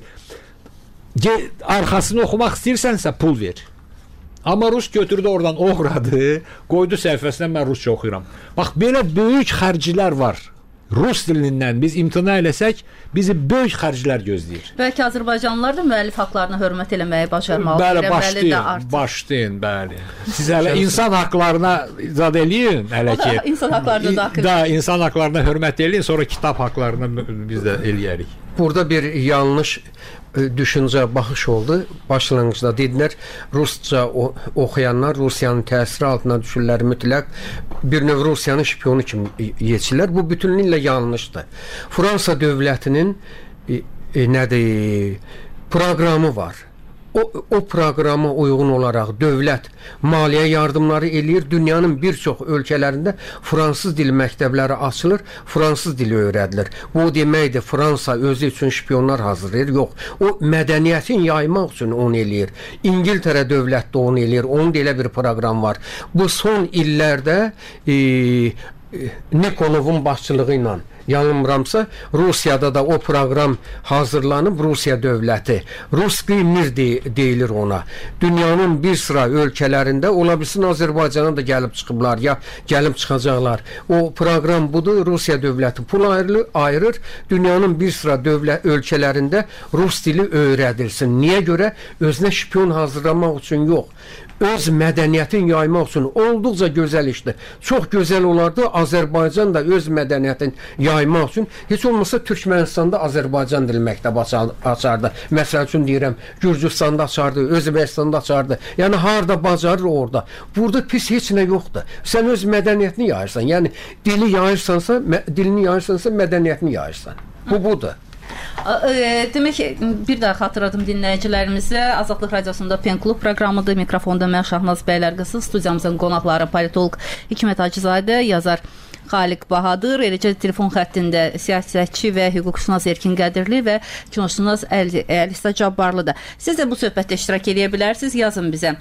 arxasını oxumaq istəyirsənsə pul ver. Amma rus götürdü oradan oğradı, qoydu səhifəsinə mən rusca oxuyuram. Bax belə böyük xərclər var. Rus dilindən biz imtina eləsək, bizi böyük xərclər gözləyir. Bəlkə Azərbaycanlılar da müəllif haqlarına hörmət eləməyi bacarmalıdır. Bəli, başlayın, bəli. Siz hələ insan haqlarına zad eləyin, hələ ki. İnsan haqlarına da haqq. Da, insan haqlarına hörmət eləyin, sonra kitab haqlarına biz də eləyərik. Burada bir yanlış düşüncə, baxış oldu. Başlanğıcda dedilər, rusca oxuyanlar Rusiyanın təsiri altına düşürlər, mütləq bir növ Rusiyanın şpionu kimi yetişirlər. Bu bütünlüklə yanlışdır. Fransa dövlətinin proqramı var. O proqrama uyğun olaraq dövlət maliyyə yardımları eləyir. Dünyanın bir çox ölkələrində fransız dili məktəbləri açılır, fransız dili öyrədilir. Bu deməkdir, Fransa özü üçün şpionlar hazırlayır. Yox, o mədəniyyətin yaymaq üçün onu eləyir. İngiltərə dövlət də onu eləyir. Onun da elə bir proqram var. Bu son illərdə Nikolovun başçılığı ilə yanılmıramsa, Rusiyada da o proqram hazırlanıb. Rusiya dövləti, Ruski Mir deyilir ona. Dünyanın bir sıra ölkələrində, ola bilsin Azərbaycana da gəlib çıxıblar, ya gəlib çıxacaqlar. O proqram budur, Rusiya dövləti pul ayırır, dünyanın bir sıra ölkələrində Rus dili öyrədilsin. Niyə görə? Özünə şpion hazırlamaq üçün yox. Öz mədəniyyətin yaymaq üçün olduqca gözəl işdir. Çox gözəl olardı, Azərbaycan da öz mədəniyyətin yaymaq üçün heç olmasa Türkmənistanda Azərbaycan dili məktəbi açardı. Məsəl üçün deyirəm, Gürcüstanda açardı, Özbəkistanda açardı. Yəni harda bacarır orada. Burada pis heç nə yoxdur. Sən öz mədəniyyətini yayırsan. Yəni dilini yayırsansa mədəniyyətini yayırsan. Bu budur. Demək ki, bir daha xatırladım dinləyicilərimizə. Azadlıq Radiosunda Pen Klub proqramıdır. Mikrofonda mən Şahnaz Bəylərqızı, studiyamızın qonaqları politolog Hikmət Hacızadə, yazar Xaliq Bahadır, eləcə telefon xəttində siyasətçi və hüquqşünas Erkin Qədirli və kinoşünas Əlisa Cabbarlı da. Siz də bu söhbətdə iştirak edə bilərsiniz, yazın bizə.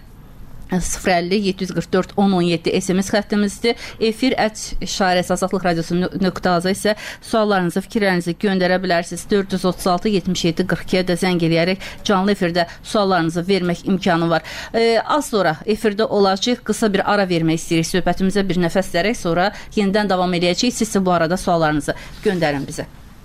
050-744-1017 SMS xəttimizdir. efir@azadlıqradiosu.az isə suallarınızı, fikirlərinizi göndərə bilərsiniz. 436-77-42-yə də zəng eləyərək canlı efirdə suallarınızı vermək imkanı var. Az sonra efirdə olacaq, qısa bir ara vermək istəyirik. Söhbətimizə bir nəfəs verək, sonra yenidən davam edəcəyik. Siz isə bu arada suallarınızı göndərin bizə.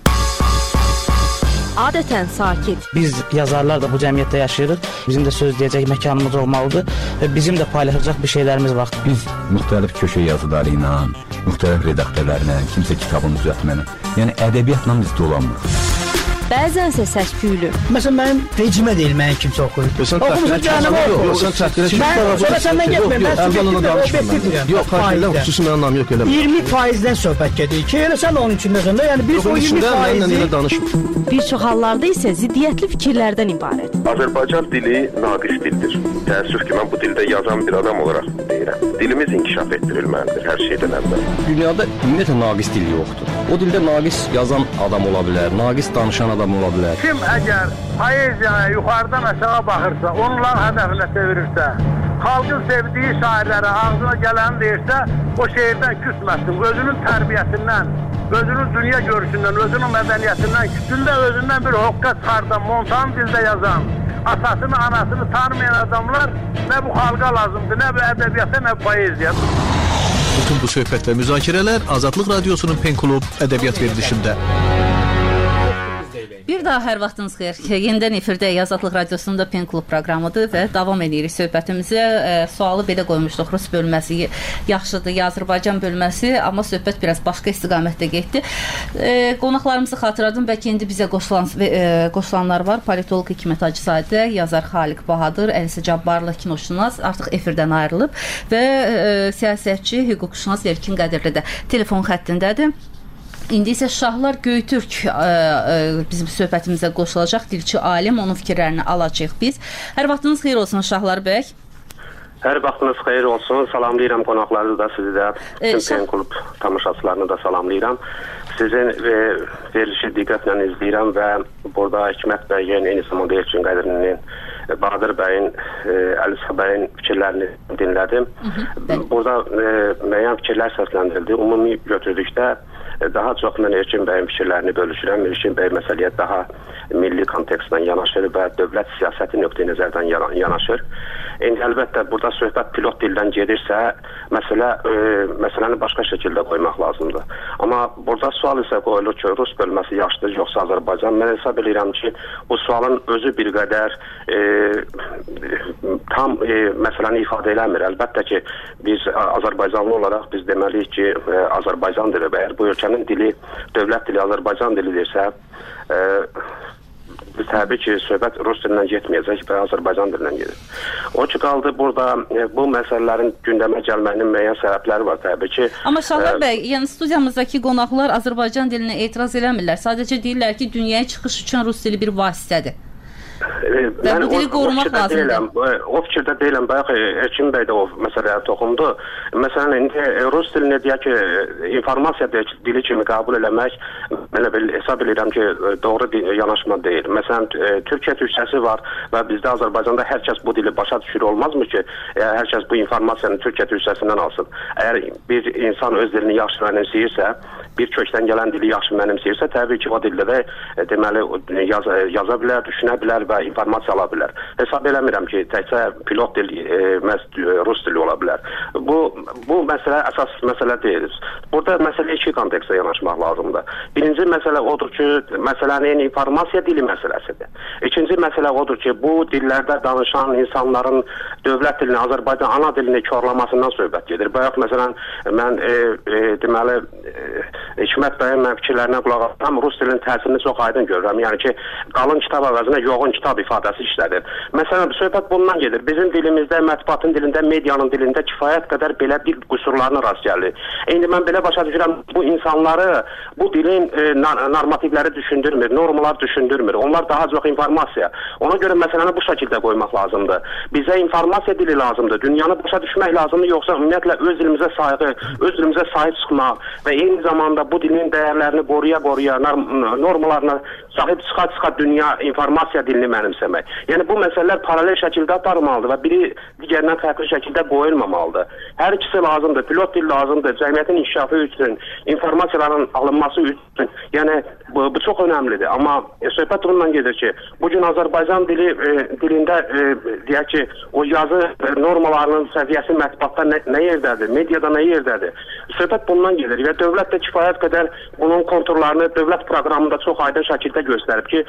Adətən sakit. Biz yazarlar da bu cəmiyyətdə yaşayırıq. Bizim də söz deyəcək məkanımız olmalıdır və bizim də paylaşacaq bir şeylərimiz var. Biz müxtəlif köşə yazıları ilə, müxtəlif redaktörlərlə, kimsə kitabını düzəltməklə, yəni ədəbiyyatla biz dolanmırıq. Bəzənsə səs-küylü. Məsələn, mənim rejimə deyil, mənim kimsə oxuyur. Oxumusan cəhənnəmə oxuyur. Sən təhqirə çıxmır. Sonra səndən getmir. Mən əvvəllə danışmıram. Yox, xaricdən xüsusi mənim anlam yox elə. 20%-dən söhbət gedir ki, elə sən onun içindəsən də. Yəni biz o 20%-i danışmır. Bir çox hallarda isə ziddiyyətli fikirlərdən ibarət. Azərbaycan dili naqis dildir. Təəssüf ki, mən bu dildə yazan bir adam olaraq deyirəm. dilimiz inkişaf etdirilməlidir hər şeydən əvvəl. Dünyada ümumiyyətlə naqis dil yoxdur. O dildə naqis yazan adam ola bilər, naqis danışan adam ola bilər. Kim əgər poeziyaya yuxarıdan aşağı baxırsa, onların hədəfinə çevirirsə, xalqın sevdiyi şairlərə ağzına gələni deyirsə, o şeirdən küsməsin. Özünün tərbiyəsindən, özünün dünya görüşündən, özünün mədəniyyətindən, küçündə özündən bir hoqqa çıxardan, montan dildə yazan, atasını, anasını tanımayan adamlar nə bu xalqa lazımdır, nə bu ədəbiyyata, nə bu poeziya. Bütün bu söhbət və müzakirələr Azadlıq Radiosunun Pen Klub ədəbiyyat verilişində. Bir daha hər vaxtınız xeyir. Yenidən efirdəyik. Azadlıq Radiosunda Pen Klub proqramıdır və davam edirik söhbətimizə. Sualı belə qoymuşduq. Rus bölməsi yaxşıdır, ya Azərbaycan bölməsi, amma söhbət biraz başqa istiqamətdə getdi. Qonaqlarımızı xatırladım. Bəlkə indi bizə qoşulanlar var. Politolog Hikmət Hacızadə, yazar Xaliq Bahadır, Əlisə Cabbarlı kinoşünas artıq efirdən ayrılıb və siyasətçi, hüquqşünas Erkin Qədirli də telefon xəttindədir. İndi isə Şahlar Göytürk bizim söhbətimizə qoşulacaq. Dilçi alim, onun fikirlərini alacağıq biz. Hər vaxtınız xeyir olsun Şahlar bəy. Hər vaxtınız xeyir olsun. Salamlayıram qonaqları da, sizi də, bütün Pen Klub tamaşaçılarını da salamlayıram. Sizin verilişi diqqətlə izləyirəm və burada Hikmət bəyin, eyni zamanda Erkin Qədirlinin, Bahadır bəyin, Əlisə bəyin fikirlərini dinlədim. Burada müəyyən fikirlər səsləndirildi. Ümumi götürdükdə daha çox mən Erkin bəyin fikirlərini bölüşürəm. Erkin bəy məsələyə daha milli kontekstdən yanaşır və dövlət siyasəti nöqteyi nəzərdən yanaşır. İndi əlbəttə burada söhbət pilot dildən gedirsə, məsələni başqa şəkildə qoymaq lazımdır. Amma burada sual isə qoyulur ki, Rus bölməsi yaxşıdır, yoxsa Azərbaycan. Mən hesab edirəm ki, bu sualın özü bir qədər tam məsələni ifadə eləmir. Əlbəttə ki, biz Azərbaycanlı olaraq biz deməliyik ki, Azərbaycan dili və əgər bu ölkənin dili, dövlət dili Azərbaycan dilidirsə, təbii ki, söhbət Rus dilindən getməyəcək və Azərbaycan dilindən gedir. O ki, qaldı burada bu məsələlərin gündəmə gəlməyinin müəyyən səbəbləri var təbii ki. Amma Şahlar bəy, yəni studiyamızdakı qonaqlar Azərbaycan dilinə etiraz eləmirlər. Sadəcə deyirlər ki, dünyaya çıxış üçün Rus dili bir vasitədir. Və bu dili qorumaq lazımdır. O fikirdə deyiləm. Bayaq Erkin bəy də o məsələyə toxundu. Məsələn, indi Rus dilini deyək ki, informasiya dili kimi qəbul eləmək, hesab edirəm ki, doğru yanaşma deyil. Məsələn, Türkiyə türkçəsi var və bizdə Azərbaycanda hər kəs bu dili başa düşür, olmazmı ki, hər kəs bu informasiyanı Türkiyə türkçəsindən alsın. Əgər bir insan öz dilini yaxşı mənimsəyirsə, bir kökdən gələn dili yaxşı mənimsəyirsə, təbii ki, o dildə də deməli yaza bilər, düşünə bilər və informasiya ala bilər. Hesab eləmirəm ki, təkcə pilot dil Rus dili ola bilər. Bu məsələ əsas məsələ deyil. Burada məsələ iki kontekstə yanaşmaq lazımdır. Birinci məsələ odur ki, məsələnin informasiya dili məsələsidir. İkinci məsələ odur ki, bu dillərdə danışan insanların dövlət dilini, Azərbaycan ana dilini korlamasından söhbət gedir. Bayaq məsələn, mən deməli Hikmət bəyin fikirlərinə qulaq asam, Rus dilinin təsirini çox aydın görürəm. Yəni ki, qalın kitab əvəzinə yoğun kitab ifadəsi işlədir. Məsələn, söhbət bundan gedir. Bizim dilimizdə, mətbuatın dilində, medianın dilində kifayət qədər belə dil qüsurlarına rast gəlir. İndi mən belə başa düşürəm, bu insanları, bu dilin normativləri düşündürmür, normalar düşündürmür. Onlar daha çox informasiya. Ona görə məsələni bu şəkildə qoymaq lazımdır. Bizə informasiya dili lazımdır. Dünyanı başa düşmək lazımdır, yoxsa ümumiyyətlə öz dilimizə sayğı, öz dilimizə sahib çıxmaq və eyni zamanda bu dilin dəyərlərini qoruya-qoruya, normalarına sahib çıxa-çıxa dünya informasiya dilini mənimsəmək. Yəni bu məsələlər paralel şəkildə aparılmalıdır və biri digərindən fərqli şəkildə qoyulmamalıdır. Hər ikisi lazımdır. Pilot dil lazımdır. Cəmiyyətin inkişafı üçün, informasiyaların alınması üçün. Yəni bu çox önəmlidir. Amma söhbət ondan gedir ki, bugün Azərbaycan dilində deyək ki, o yazı normalarının səviyyəsi mətbuatda nə yerdədir, mediada nə yerdədir? Söhbət bundan gedir və dövlət də kifayət qədər bunun konturlarını dövlət proqramında çox aydın şəkildə göstərib ki,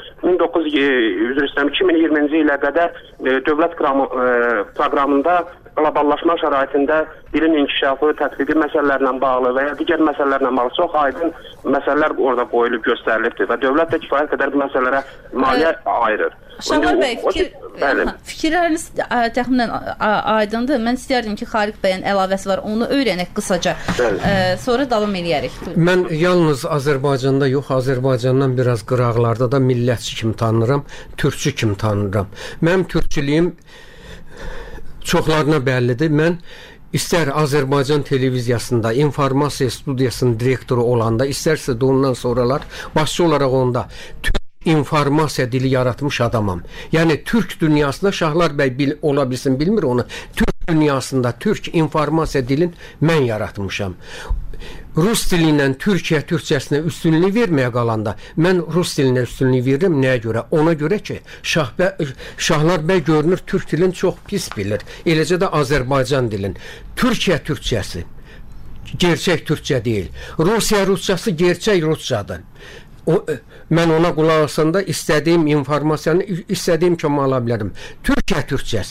2020-ci ilə qədər dövlət proqramında qloballaşma şəraitində dilin inkişafı, tətbiqi məsələlərlə bağlı və ya digər məsələlərlə bağlı çox aydın məsələlər orada qoyulub göstərilibdir və dövlət də kifayət qədər bu məsələlərə maliyyə ayırır. Şahlar bəy, fikirləriniz təxminən aydındır. Mən istərdim ki, Xaliq bəyin əlavəsi var, onu öyrənək qısaca. Sonra davam eləyərik. Mən yalnız Azərbaycanda yox, Azərbaycandan biraz qıraqlarda da millətçi kimi tanınıram, türkçü kimi tanınıram. Mənim türkçülüyüm çoxlarına bəllidir. Mən İstər Azərbaycan televiziyasında informasiya studiyasının direktoru olanda, istərsə də ondan sonralar başçı olaraq onda Türk informasiya dili yaratmış adamam. Yəni Türk dünyasında Şahlar bəy ola bilsin, bilmir onu. Türk dünyasında Türk informasiya dilin mən yaratmışam. Rus dili ilə Türkiyə türkçəsinə üstünlük verməyə qalanda mən Rus dilinə üstünlük verirəm. Nəyə görə? Ona görə ki, Şahlar bəy görünür Türk dilini çox pis bilir. Eləcə də Azərbaycan dilin. Türkiyə türkçəsi gerçək türkçə deyil. Rusiya rusçası gerçək rusçadır. Mən ona qulaq asanda istədiyim informasiyanı istədiyim kimi ala bilərəm. Türkiyə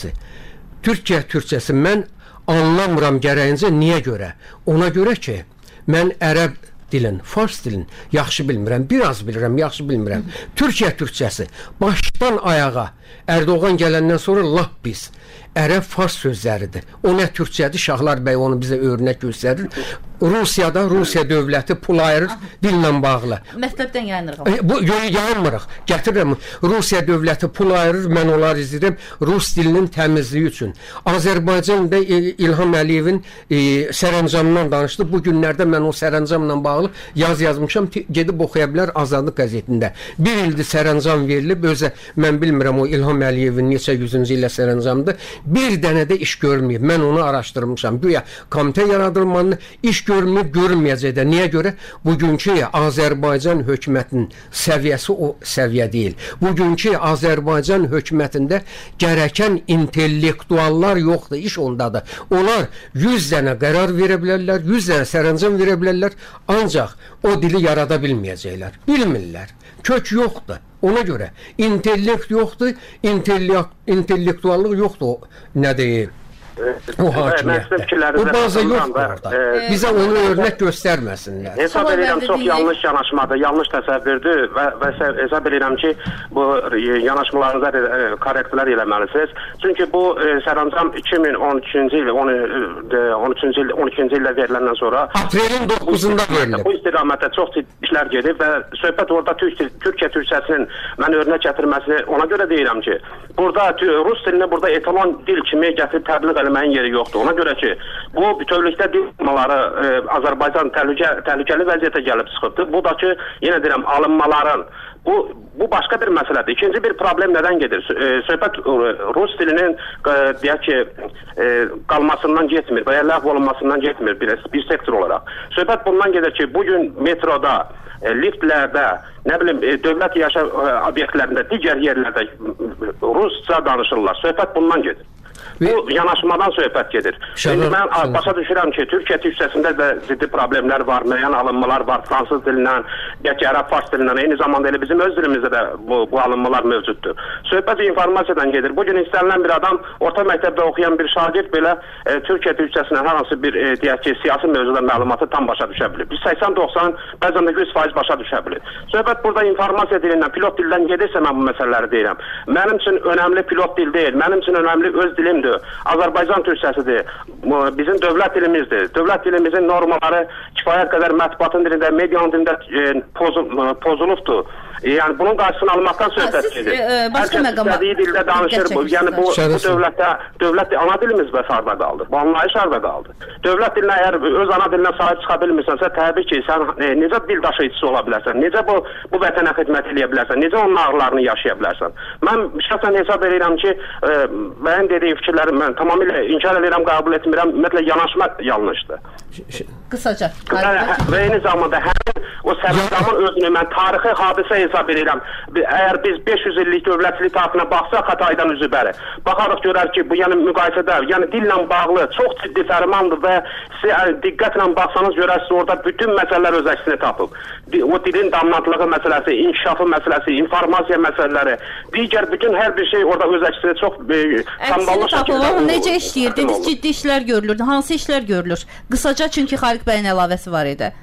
türkçəsi mən anlamıram gərəyincə. Niyə görə? Ona görə ki, mən ərəb dilin, fars dilin yaxşı bilmirəm, biraz bilirəm, yaxşı bilmirəm. Türkiyə türkçəsi başdan ayağa Erdoğan gələndən sonra lap pis. Ərəb fars sözləridir. O nə türkçədir? Şahlar bəy onu bizə örnək göstərir. Rusiyada Rusiya dövləti pul ayırır dillə bağlı. Məktəbdən yayınırıq. Bu yayınmırıq. Gətirirəm. Rusiya dövləti pul ayırır, mən onları izləyirəm Rus dilinin təmizliyi üçün. Azərbaycanda İlham Əliyevin sərəncamından danışdı. Bu günlərdə mən o sərəncamla bağlı yazmışam. Gedib oxuya bilər Azadlıq qəzetində. Bir ildir sərəncam verilib. Özə mən bilmirəm o İlham Əliyevin neçə yüzüncü ilə sərəncamdır. Bir dənə də iş görməyib. Mən onu araşdırmışam. Güya komitə yaradılmanı iş görünmür, görünməyəcək də. Niyə görə? Bugünkü Azərbaycan hökumətinin səviyyəsi o səviyyə deyil. Bugünkü Azərbaycan hökumətində gərəkən intellektuallar yoxdur, iş ondadır. Onlar 100 dənə qərar verə bilərlər, 100 dənə sərəncam verə bilərlər, ancaq o dili yarada bilməyəcəklər. Bilmirlər. Kök yoxdur. Ona görə intellekt yoxdur, intellektuallıq yoxdur. Nə deyil? O hakimiyyətdə. O baza yoxdur orada. Bizə onu örnək göstərməsinlər. Hesab edirəm, çox yanlış yanaşmadır, yanlış təsəvvürdür və hesab edirəm ki, bu yanaşmalarınıza korrektlər eləməlisiniz. Çünki bu sərəncam 2013-cü il, 12-ci ildə veriləndən sonra aprelin 9-da verilib. Bu istiqamətdə çox ciddi işlər gedib və söhbət orada Türkiyə türkçəsinin mən örnək gətirməsini ona görə deyirəm ki, burada Rus dilini burada etalon dil kimi gətirib təbliğ eləməyin yeri yoxdur. Ona görə ki, bu bütövlükdə dil alınmaları Azərbaycan təhlükəli vəziyyətə gəlib çıxıbdır. Bu da ki, yenə deyirəm, alınmaların bu başqa bir məsələdir. İkinci bir problem nədən gedir? Söhbət Rus dilinin deyək ki, qalmasından getmir və ya ləğv olunmasından getmir bir sektor olaraq. Söhbət bundan gedir ki, bugün metroda, liftlərdə, nə bilim, dövlət yaşam obyektlərində, digər yerlərdə Rusca danışırlar. Söhbət bundan gedir. Bu yanaşmadan söhbət gedir. İndi mən başa düşürəm ki, Türkiyə türkçəsində də ciddi problemlər var, müəyyən alınmalar var, fransız dilindən, ərəb fars dilindən, eyni zamanda elə bizim öz dilimizdə də bu alınmalar mövcuddur. Söhbət informasiyadan gedir. Bugün istənilən bir adam, orta məktəbdə oxuyan bir şagird belə Türkiyə türkçəsindən hər hansı bir, deyək ki, siyasi mövzuda məlumatı tam başa düşə bilir. Bir 80-90, bəzən də 100% başa düşə bilir. Söhbət burada informasiya dilindən, pilot dildən gedirsə mən bu məsələləri deyirəm. Mənim üçün önəmli pilot dil deyil, mənim üçün önəmli öz dilimdir. Azərbaycan türkçəsidir. Bizim dövlət dilimizdir. Dövlət dilimizin normaları kifayət qədər mətbuatın dilində, medianın dilində pozulubdur. Yəni bunun qarşısını almaqdan söhbət gedir. Hər kəs istədiyi dildə danışır. Yəni bu dövlət ana dilimiz bəs harda qaldı? Bu anlayış harda qaldı? Dövlət dilinə əgər öz ana dilinə sahib çıxa bilmirsənsə, təbii ki, sən necə dil daşıyıcısı ola bilərsən? Necə bu vətənə xidmət edə bilərsən? Necə onun ağrılarını yaşaya bilərsən? Mən şəxsən hesab edirəm ki, mənim dediyi fikirləri mən tamamilə inkar edirəm, qəbul etmirəm. Ümumiyyətlə yanaşma yanlışdır. Qısaca. Və eyni zamanda həmin o sərəncamın özünü mən tarixi hadisə hesab edirəm. Əgər biz 500 illik dövlətçilik tarixinə baxsaq Xataydan üzü bəri, baxarıq görər ki, bu yəni müqayisədə, yəni dillə bağlı çox ciddi fərmandır və siz diqqətlə baxsanız görərsiniz orada bütün məsələlər öz əksini tapıb. O dilin dominantlığı məsələsi, inkişafı məsələsi, informasiya məsələləri, digər bütün hər bir şey orada öz əksini çox samballı şəkildə. Necə işləyir? Dediniz ciddi işlər görülür. Hansı işlər görülür? Qısaca çünki Xaliq bəyin əlavəsi var idi.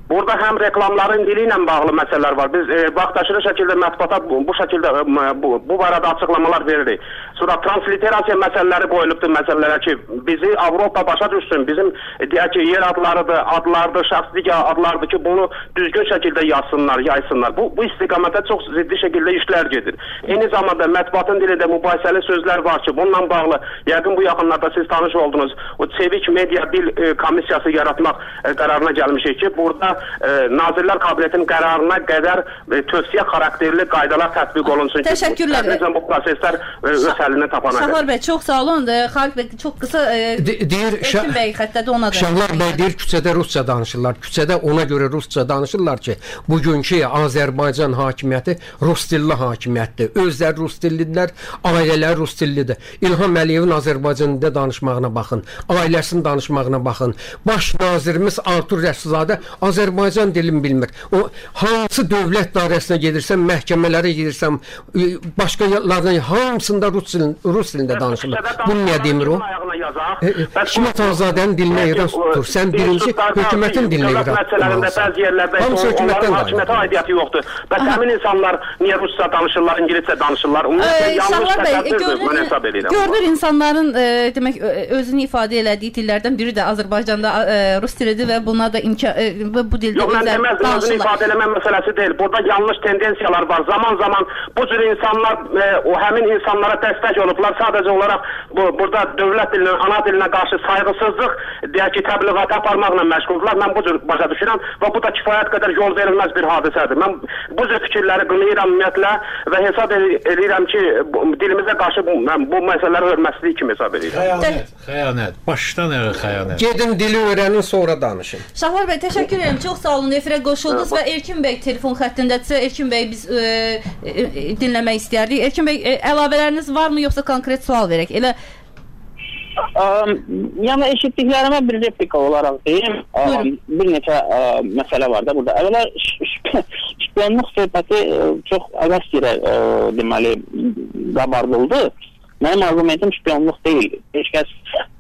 Burada həm reklamların dili ilə bağlı məsələlər var. Biz vaxtaşırı şəkildə mətbuata bu şəkildə bu barədə açıqlamalar veririk. Sonra transliterasiya məsələləri qoyulubdur məsələlərə ki, bizi Avropa başa düşsün. Bizim deyək ki, yer adlardır, şəxs digər adlardır ki, bunu düzgün şəkildə yazsınlar, yaysınlar. Bu istiqamətdə çox ciddi şəkildə işlər gedir. Eyni zamanda mətbuatın dilində mübahisəli sözlər var ki, bununla bağlı yəqin bu yaxınlarda siz tanış oldunuz. O Çevik Media Dil Komissiyası yaratmaq qərarına gəlmişik ki, burada Nazirlər Kabinetinin qərarına qədər tövsiyə xarakterli qaydalar tətbiq olunsun ki, təşəkkürlər. Bu proseslər öz həllini tapana qədər. Şahlar bəy, çox sağ olun. Xalq bəy, çox qısa Elçin bəy xəttədə ona da. Şahlar bəy deyir, küçədə rusca danışırlar. Küçədə ona görə rusca danışırlar ki, bugünkü Azərbaycan hakimiyyəti rus dilli hakimiyyətdir. Özləri rus dillidirlər, ailələr rus dillidir. İlham Əliyevin Azərbaycan dilində danışmağına baxın, ailəsinin danışmağına baxın. Baş nazirimiz Artur Rəsulzadə Azərbaycan dilini bilmir. O hansı dövlət dairəsinə gedirsən, məhkəmələrə gedirsən, başqa yerlərdə hamısında rus dilində danışılır. Bunu niyə demir o? Hikmət Azadənin dilinə ixras tutur. Sən birinci hökumətin dilinə ixras tutursan. Hamısı hökumətdən hakimiyyətə aidiyyəti yoxdur. Bəs həmin insanlar niyə rusca danışırlar, ingiliscə danışırlar? Yanlış təsəvvürdür, mən hesab edirəm. Görünür insanların demək özünü ifadə elədiyi dillərdən biri də Azərbaycanda rus dilidir və buna da bu dildə Yox, mən deməzdim, özünü ifadə eləmə məsələsi deyil. Burada yanlış tendensiyalar var. Zaman bu cür insanlar o həmin insanlara dəstək olublar. Sadəcə olaraq burada dövlət dilinə, ana dilinə qarşı sayğısızlıq, deyək ki, təbliğat aparmaqla məşğuldurlar. Mən bu cür başa düşürəm və bu da kifayət qədər yol verilməz bir hadisədir. Mən bu cür fikirləri qınayıram ümumiyyətlə və hesab edirəm ki, dilimizə qarşı bu məsələləri hörmətsizlik kimi hesab edirəm. Xəyanət, başdan ayağa xəyanət. Gedin dili öyrənin, sonra danışın. Şahlar bəy, təşəkkür edirəm. Çox sağ olun. Efirə qoşuldunuz və Elkin bəy telefon xəttindədirsə, Elkin bəy biz dinləmək istəyərdik. Elkin bəy, əlavələriniz varmı, yoxsa konkret sual verək? Elə yəni eşitdiklərimə bir replika olaraq deyim. Bir neçə məsələ var da burada. Əvvəla şpiyonluq söhbəti çox əvəz yerə deməli qabardıldı. Mənim argumentim şpiyonluq deyil. Heç kəs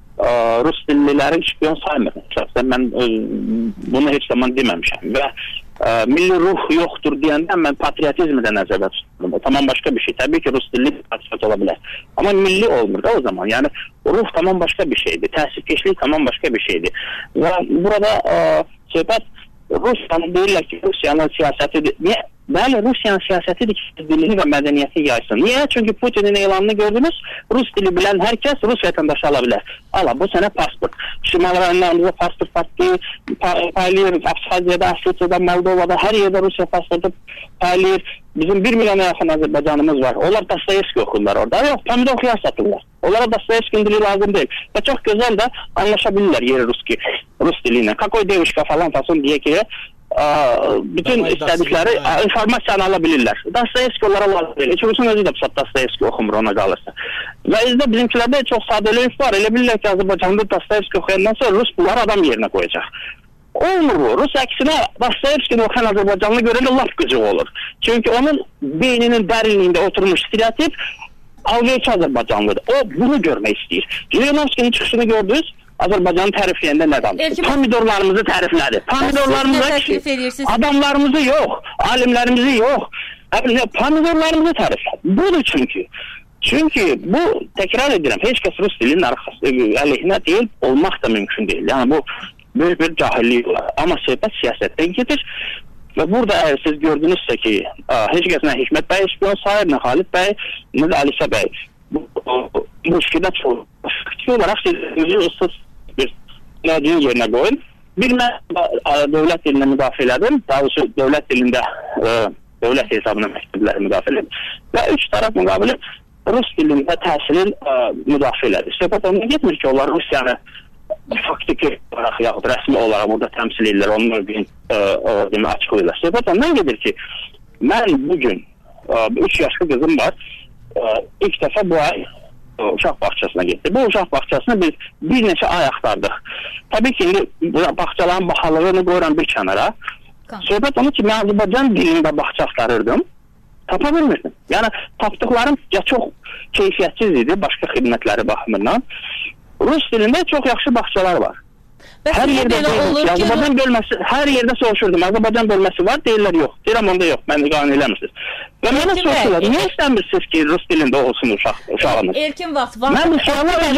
Rus dilliləri şpiyon saymır. Mən bunu heç zaman deməmişəm və milli ruh yoxdur deyəndə mən patriotizmi də nəzərdə tuturum. O tamam başqa bir şey. Təbii ki, Rus dilli patriot ola bilər. Amma milli olmur da o zaman. Yəni ruh tamam başqa bir şeydir. Təsirkeşlik tamam başqa bir şeydir. Və burada söhbət Rusiyanın deyirlər ki, Rusiyanın siyasətidir. Niyə? Bəli, Rusiyanın siyasətidir ki, dilini və mədəniyyəti yaysın. Niyə? Çünki Putinin elanını gördünüz, Rus dili bilən hər kəs Rus vətəndaşı ala bilər. Ala, bu sənə pasport. Şimal rayonlarımızda pasport paylayır, Abxaziyada, Ossetiyada, Moldovada, hər yerdə Rusiya pasportu paylayır. Bizim 1 milyona yaxın Azərbaycanımız var. Onlar Dostoyevski oxurlar orada. Yox, pomidor xiyar satırlar. Onlara Dostoyevski'nin dili lazım deyil. Və çox gözəl də anlaşabilirlər yeri Rus dili ilə. Kakoy devuşka falan fason deyə ki, bütün istədikləri informasiyanı ala bilirlər. Dostoyevski onlara lazım deyil. Üçümüzün özü də Dostoyevski oxumur ona qalırsa. Və izdə bizimkilərdə çox sadəliyik var. Elə bilirlər ki, Azərbaycanda Dostoyevski oxuyandan sonra Rus bunları adam yerinə qoyacaq. Olmur bu. Rus əksinə Dostoyevski'ni oxuyan Azərbaycanlı görəndə laf qıcıq olur. Çünki onun beyninin dərinliyində oturmuş stereotip algıçı Azərbaycanlıdır. O bunu görmək istəyir. Zhirinovskinin çıxışını gördünüz, Azərbaycanı tərifləyəndə nə danışır? Pomidorlarımızı təriflədi. Pomidorlarımızı adamlarımızı yox, alimlərimizi yox. Pomidorlarımızı təriflədi. Budur çünki. Çünki bu, təkrar edirəm, heç kəs Rus dilinin əleyhinə deyil, olmaq da mümkün deyil. Yəni bu böyük bir cahillik var. Amma söhbət siyasətdən gedir. Və burada əgər siz gördünüzsə ki, heç kəs nə Hikmət bəy şpiyon sayır, nə Xalid bəy, nə də Alisə bəy. Bu fikirdə çox fikir olaraq siz ıssız bir nədiyin yerinə qoyun. Bir mən dövlət dilinə müdafiə elədim, daha doğrusu dövlət dilində dövlət hesabına məktubları müdafiə elədim. Və 3 tərəf müqabili Rus dilində təhsilin müdafiə elədi. Söhbət ondan getmir ki, onlar Rusiyanı faktiki olaraq yaxud rəsmi olaraq burada təmsil edirlər, onun mövqeyini açıqlayırlar. Söhbət ondan gedir ki, mən bugün 3 yaşlı qızım var, ilk dəfə bu ay uşaq bağçasına getdi. Bu uşaq bağçasını biz bir neçə ay axtardıq. Təbii ki, indi bağçaların bahalığını qoyuram bir kənara. Söhbət onu ki, mən Azərbaycan dilində bağça axtarırdım, tapa bilmirdim. Yəni, tapdıqlarım ya çox keyfiyyətsiz idi, başqa xidmətləri baxımından. Rus dilində çox yaxşı bağçalar var. Hər yerdə Azərbaycan bölməsi, hər yerdə soruşurdum. Azərbaycan bölməsi var, deyirlər yox. Deyirəm onda yox, məni qane eləmirsiniz. Və mənə soruşurlar, niyə istəmirsiniz ki, rus dilində olsun uşağınız? Erkin vaxt. Mən bu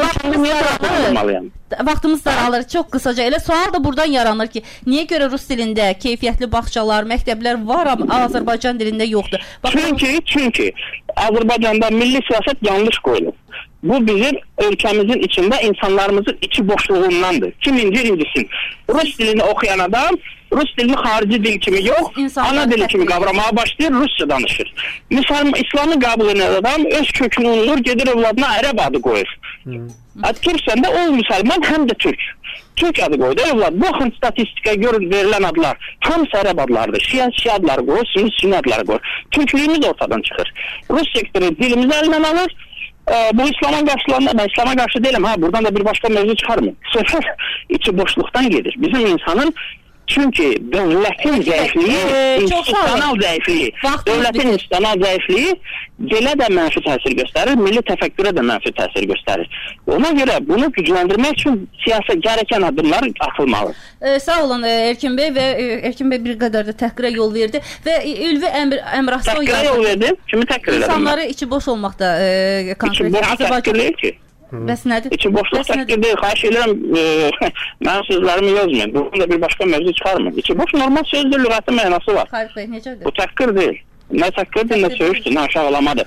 sualı vaxtımız daralır. Çox qısaca. Elə sual da buradan yaranır ki, niyə görə rus dilində keyfiyyətli bağçalar, məktəblər var, amma Azərbaycan dilində yoxdur? Çünki Azərbaycanda milli siyasət yanlış qoyulur. Bu bizim ölkəmizin içində insanlarımızın içi boşluğundandır. Kim incir-incisin. Rus dilini oxuyan adam, Rus dilini xarici dil kimi yox, ana dili kimi qavramaya başlayır, Rusça danışır. İslamı qəbul edən adam öz kökünü unulur, gedir övladına ərəb adı qoyur. Türksən də o müsəlman, həm də türk. Türk adı qoydu, övlad. Bu axın statistikaya görə verilən adlar hamısı ərəb adlardır. Şia adları qoyur, Sünni adları qoyur. Türklüyümüz ortadan çıxır. Rus sektoru dilimizi əlindən alır. Bu İslam'a qarşılandı. Ben İslam'a qarşı değilim. Buradan da bir başka mevzu çıkarmıyor. Sefer içi boşluktan gelir. Bizim insanın çünkü devletin zayıflığı, institutional zayıflığı, devletin institutional zayıflığı dilə də mənfi təsir göstərir, milli təfəkkürə də mənfi təsir göstərir. Ona görə bunu gücləndirmək üçün siyasət gərəkən adımlar atılmalı. Sağ olun Erkin bəy və Erkin bəy bir qədər də təhqirə yol verdi və Ülvi Əmraslı təhqirə yol verdi. Kimi təhqir elədim? İnsanları içi boş olmaqda konkret. İçi boş təhqir deyil ki. Bəs nədir? İçi boşluq təhqir deyil. Xahiş edirəm, mənim sözlərimi yazmayın. Bunun da bir başqa mövzu çıxarmayın. İçi boş normal sözdür, lüğəti mənası var. Xahiş bəy, necədir? Bu təhqir deyil. Nə təhqirdir, nə söyüşdür, nə aşağılamadır.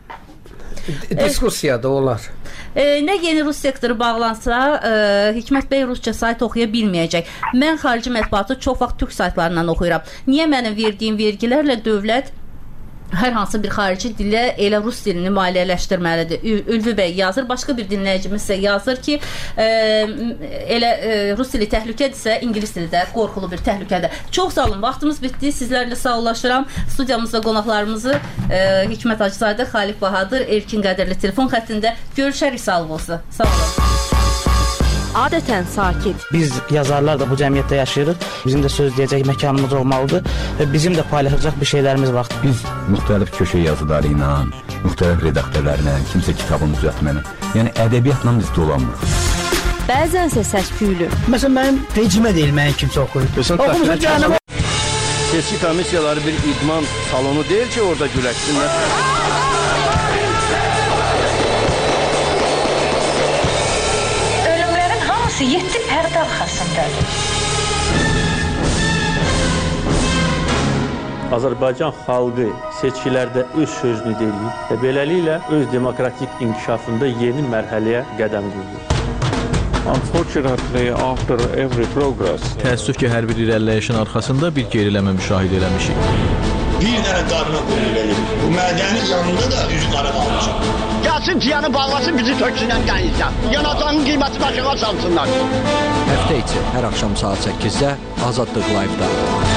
Diskusiyada olar. Nə yeni rus sektoru bağlansa, Hikmət bəy rusca sayt oxuya bilməyəcək. Mən xarici mətbuatı çox vaxt türk saytlarından oxuyuram. Niyə mənim verdiyim vergilərlə dövlət hər hansı bir xarici dilə elə rus dilini maliyyələşdirməlidir? Ülvi bəy yazır, başqa bir dinləyicimiz isə yazır ki, elə rus dili təhlükədirsə, ingilis dili də qorxulu bir təhlükədir. Çox sağ olun, vaxtımız bitdi. Sizlərlə sağollaşıram. Studiyamızda qonaqlarımızı Hikmət Hacızadə, Xalif Bahadır, Erkin Qədirli telefon xəttində görüşərik. Sağ olun. Sağ olun. Adətən sakit. Biz yazarlar da bu cəmiyyətdə yaşayırıq. Bizim də söz deyəcək məkanımız olmalıdır və bizim də paylaşacaq bir şeylərimiz var. Biz müxtəlif köşə yazıları ilə, müxtəlif redaktörlərlə, kimsə kitabın düzəltməni, yəni ədəbiyyatla biz dolanmırıq. Bəzənsə səs-küylü. Məsələn, mənim vecimə deyil, mənim kimsə oxuyur. Seçki komissiyaları bir idman salonu deyil ki, orada güləşsinlər. Ölümlərin hamısı 7 pərdə arxasındadır. Azərbaycan xalqı seçkilərdə öz sözünü deyir və beləliklə öz demokratik inkişafında yeni mərhələyə qədəm qoyur. Unfortunately, after every progress, təəssüf ki, hər bir irəliləyişin arxasında bir geriləmə müşahidə eləmişik. Bir dənə qarına qoyulur. Bu mədənin yanında da üzü qara qalmışam. Gəlsin ciyanı bağlasın, bizi töksünən dənizdən. Yanacağın qiyməti aşağı salsınlar. Həftə içi hər axşam saat 8-də Azadlıq Live-da.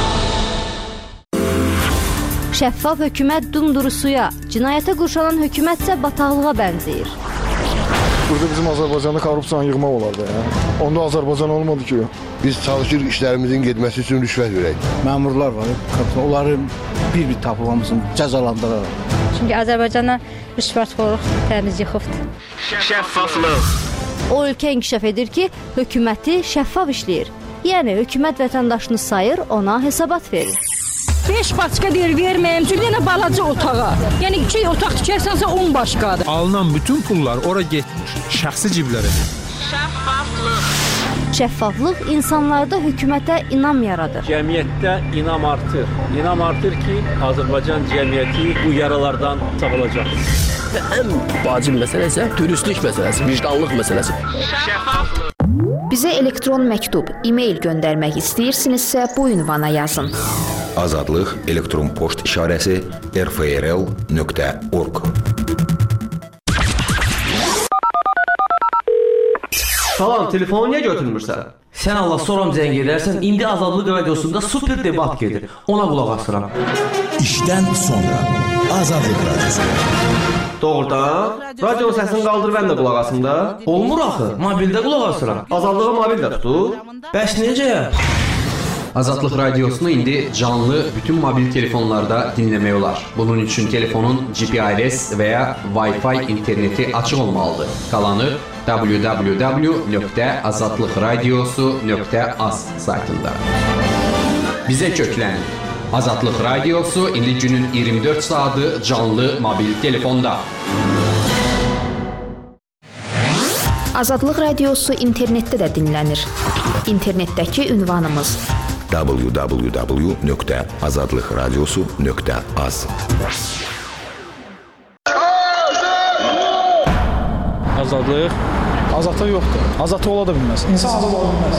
Şəffaf hökumət dumduru suya, cinayətə qurşanan hökumətsə bataqlığa bənzəyir. Burada bizim Azərbaycanda korrupsiyanı yığmaq olardı. Onda Azərbaycan olmadı ki. Biz çalışır işlərimizin getməsi üçün rüşvət verək. Məmurlar var, onları bir-bir tapılmasın, cəzalandıraraq. Çünki Azərbaycana rüşvətxorluq təmiz yıxıbdır. Şəffaflıq. O ölkə inkişaf edir ki, hökuməti şəffaf işləyir. Yəni hökumət vətəndaşını sayır, ona hesabat verir. 5 başqa deyir verməyəm, çünki yenə balaca otağa. Yəni 2 otaq tikərsənsə 10 başqadır. Alınan bütün pullar ora getmir, şəxsi ciblərə. Şəffaflıq. Şəffaflıq insanlarda hökumətə inam yaradır. Cəmiyyətdə inam artır. İnam artır ki, Azərbaycan cəmiyyəti bu yaralardan sağalacaq. Və ən vacib məsələ isə dürüstlük məsələsi, vicdanlıq məsələsi. Şəffaflıq. Bizə elektron məktub, e-mail göndərmək istəyirsinizsə bu ünvana yazın. Azadlıq elektron poçt işarəsi rfrl.org. Salam, telefonu niyə götürmürsən? Sən Allah soram zəng edərsən, indi Azadlıq radiosunda super debat gedir. Ona qulaq asıram. İşdən sonra Azadlıq radiosu. Doğrudan, radionun səsini qaldır, mən də qulaq asım da. Olmur axı, mobildə qulaq asıram. Azadlığı mobildə tutur. Bəs necə? Azadlıq radiosunu indi canlı bütün mobil telefonlarda dinləmək olar. Bunun üçün telefonun GPRS və ya Wi-Fi interneti açıq olmalıdır. Qalanı www.azatlıqradiosu.az saytında. Bizə köklənin. Azadlıq Radiosu indi günün 24 saatı canlı mobil telefonda. Azadlıq Radiosu internetdə də dinlənir. İnternetdəki ünvanımız www.azadlıqradiosu.az. Azadlıq? Azadlıq yoxdur. Azadlıq ola da bilməz. İnsan azad ola bilməz.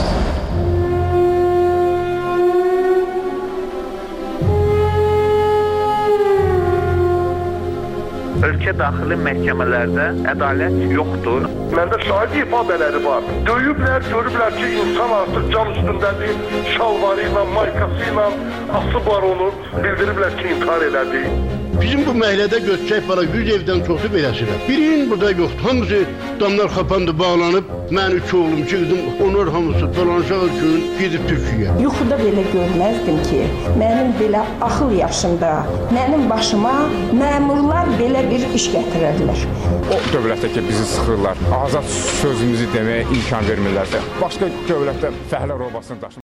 Ölkə daxili məhkəmələrdə ədalət yoxdur. Məndə şahid ifadələri var. Döyüblər, görüblər ki, insan artıq can üstündədir, şalvarı ilə, maykası ilə asıb var onu, bildiriblər ki, intihar elədi. Bizim bu məhəllədə göçək para 100 evdən çoxu beləsirə. Birinin burada yoxdur. Hamısı damlar xapandı, bağlanıb. Mən 3 oğlum, 2 qızım, onlar hamısı dolanışaq üçün gedib Türkiyəyə. Yuxuda belə görməzdim ki, mənim belə axıl yaşımda, mənim başıma məmurlar belə bir iş gətirərlər. O dövlətdə ki, bizi sıxırlar, azad sözümüzü deməyə imkan vermirlər. Başqa dövlətdə fəhlə robasını daşımışlar.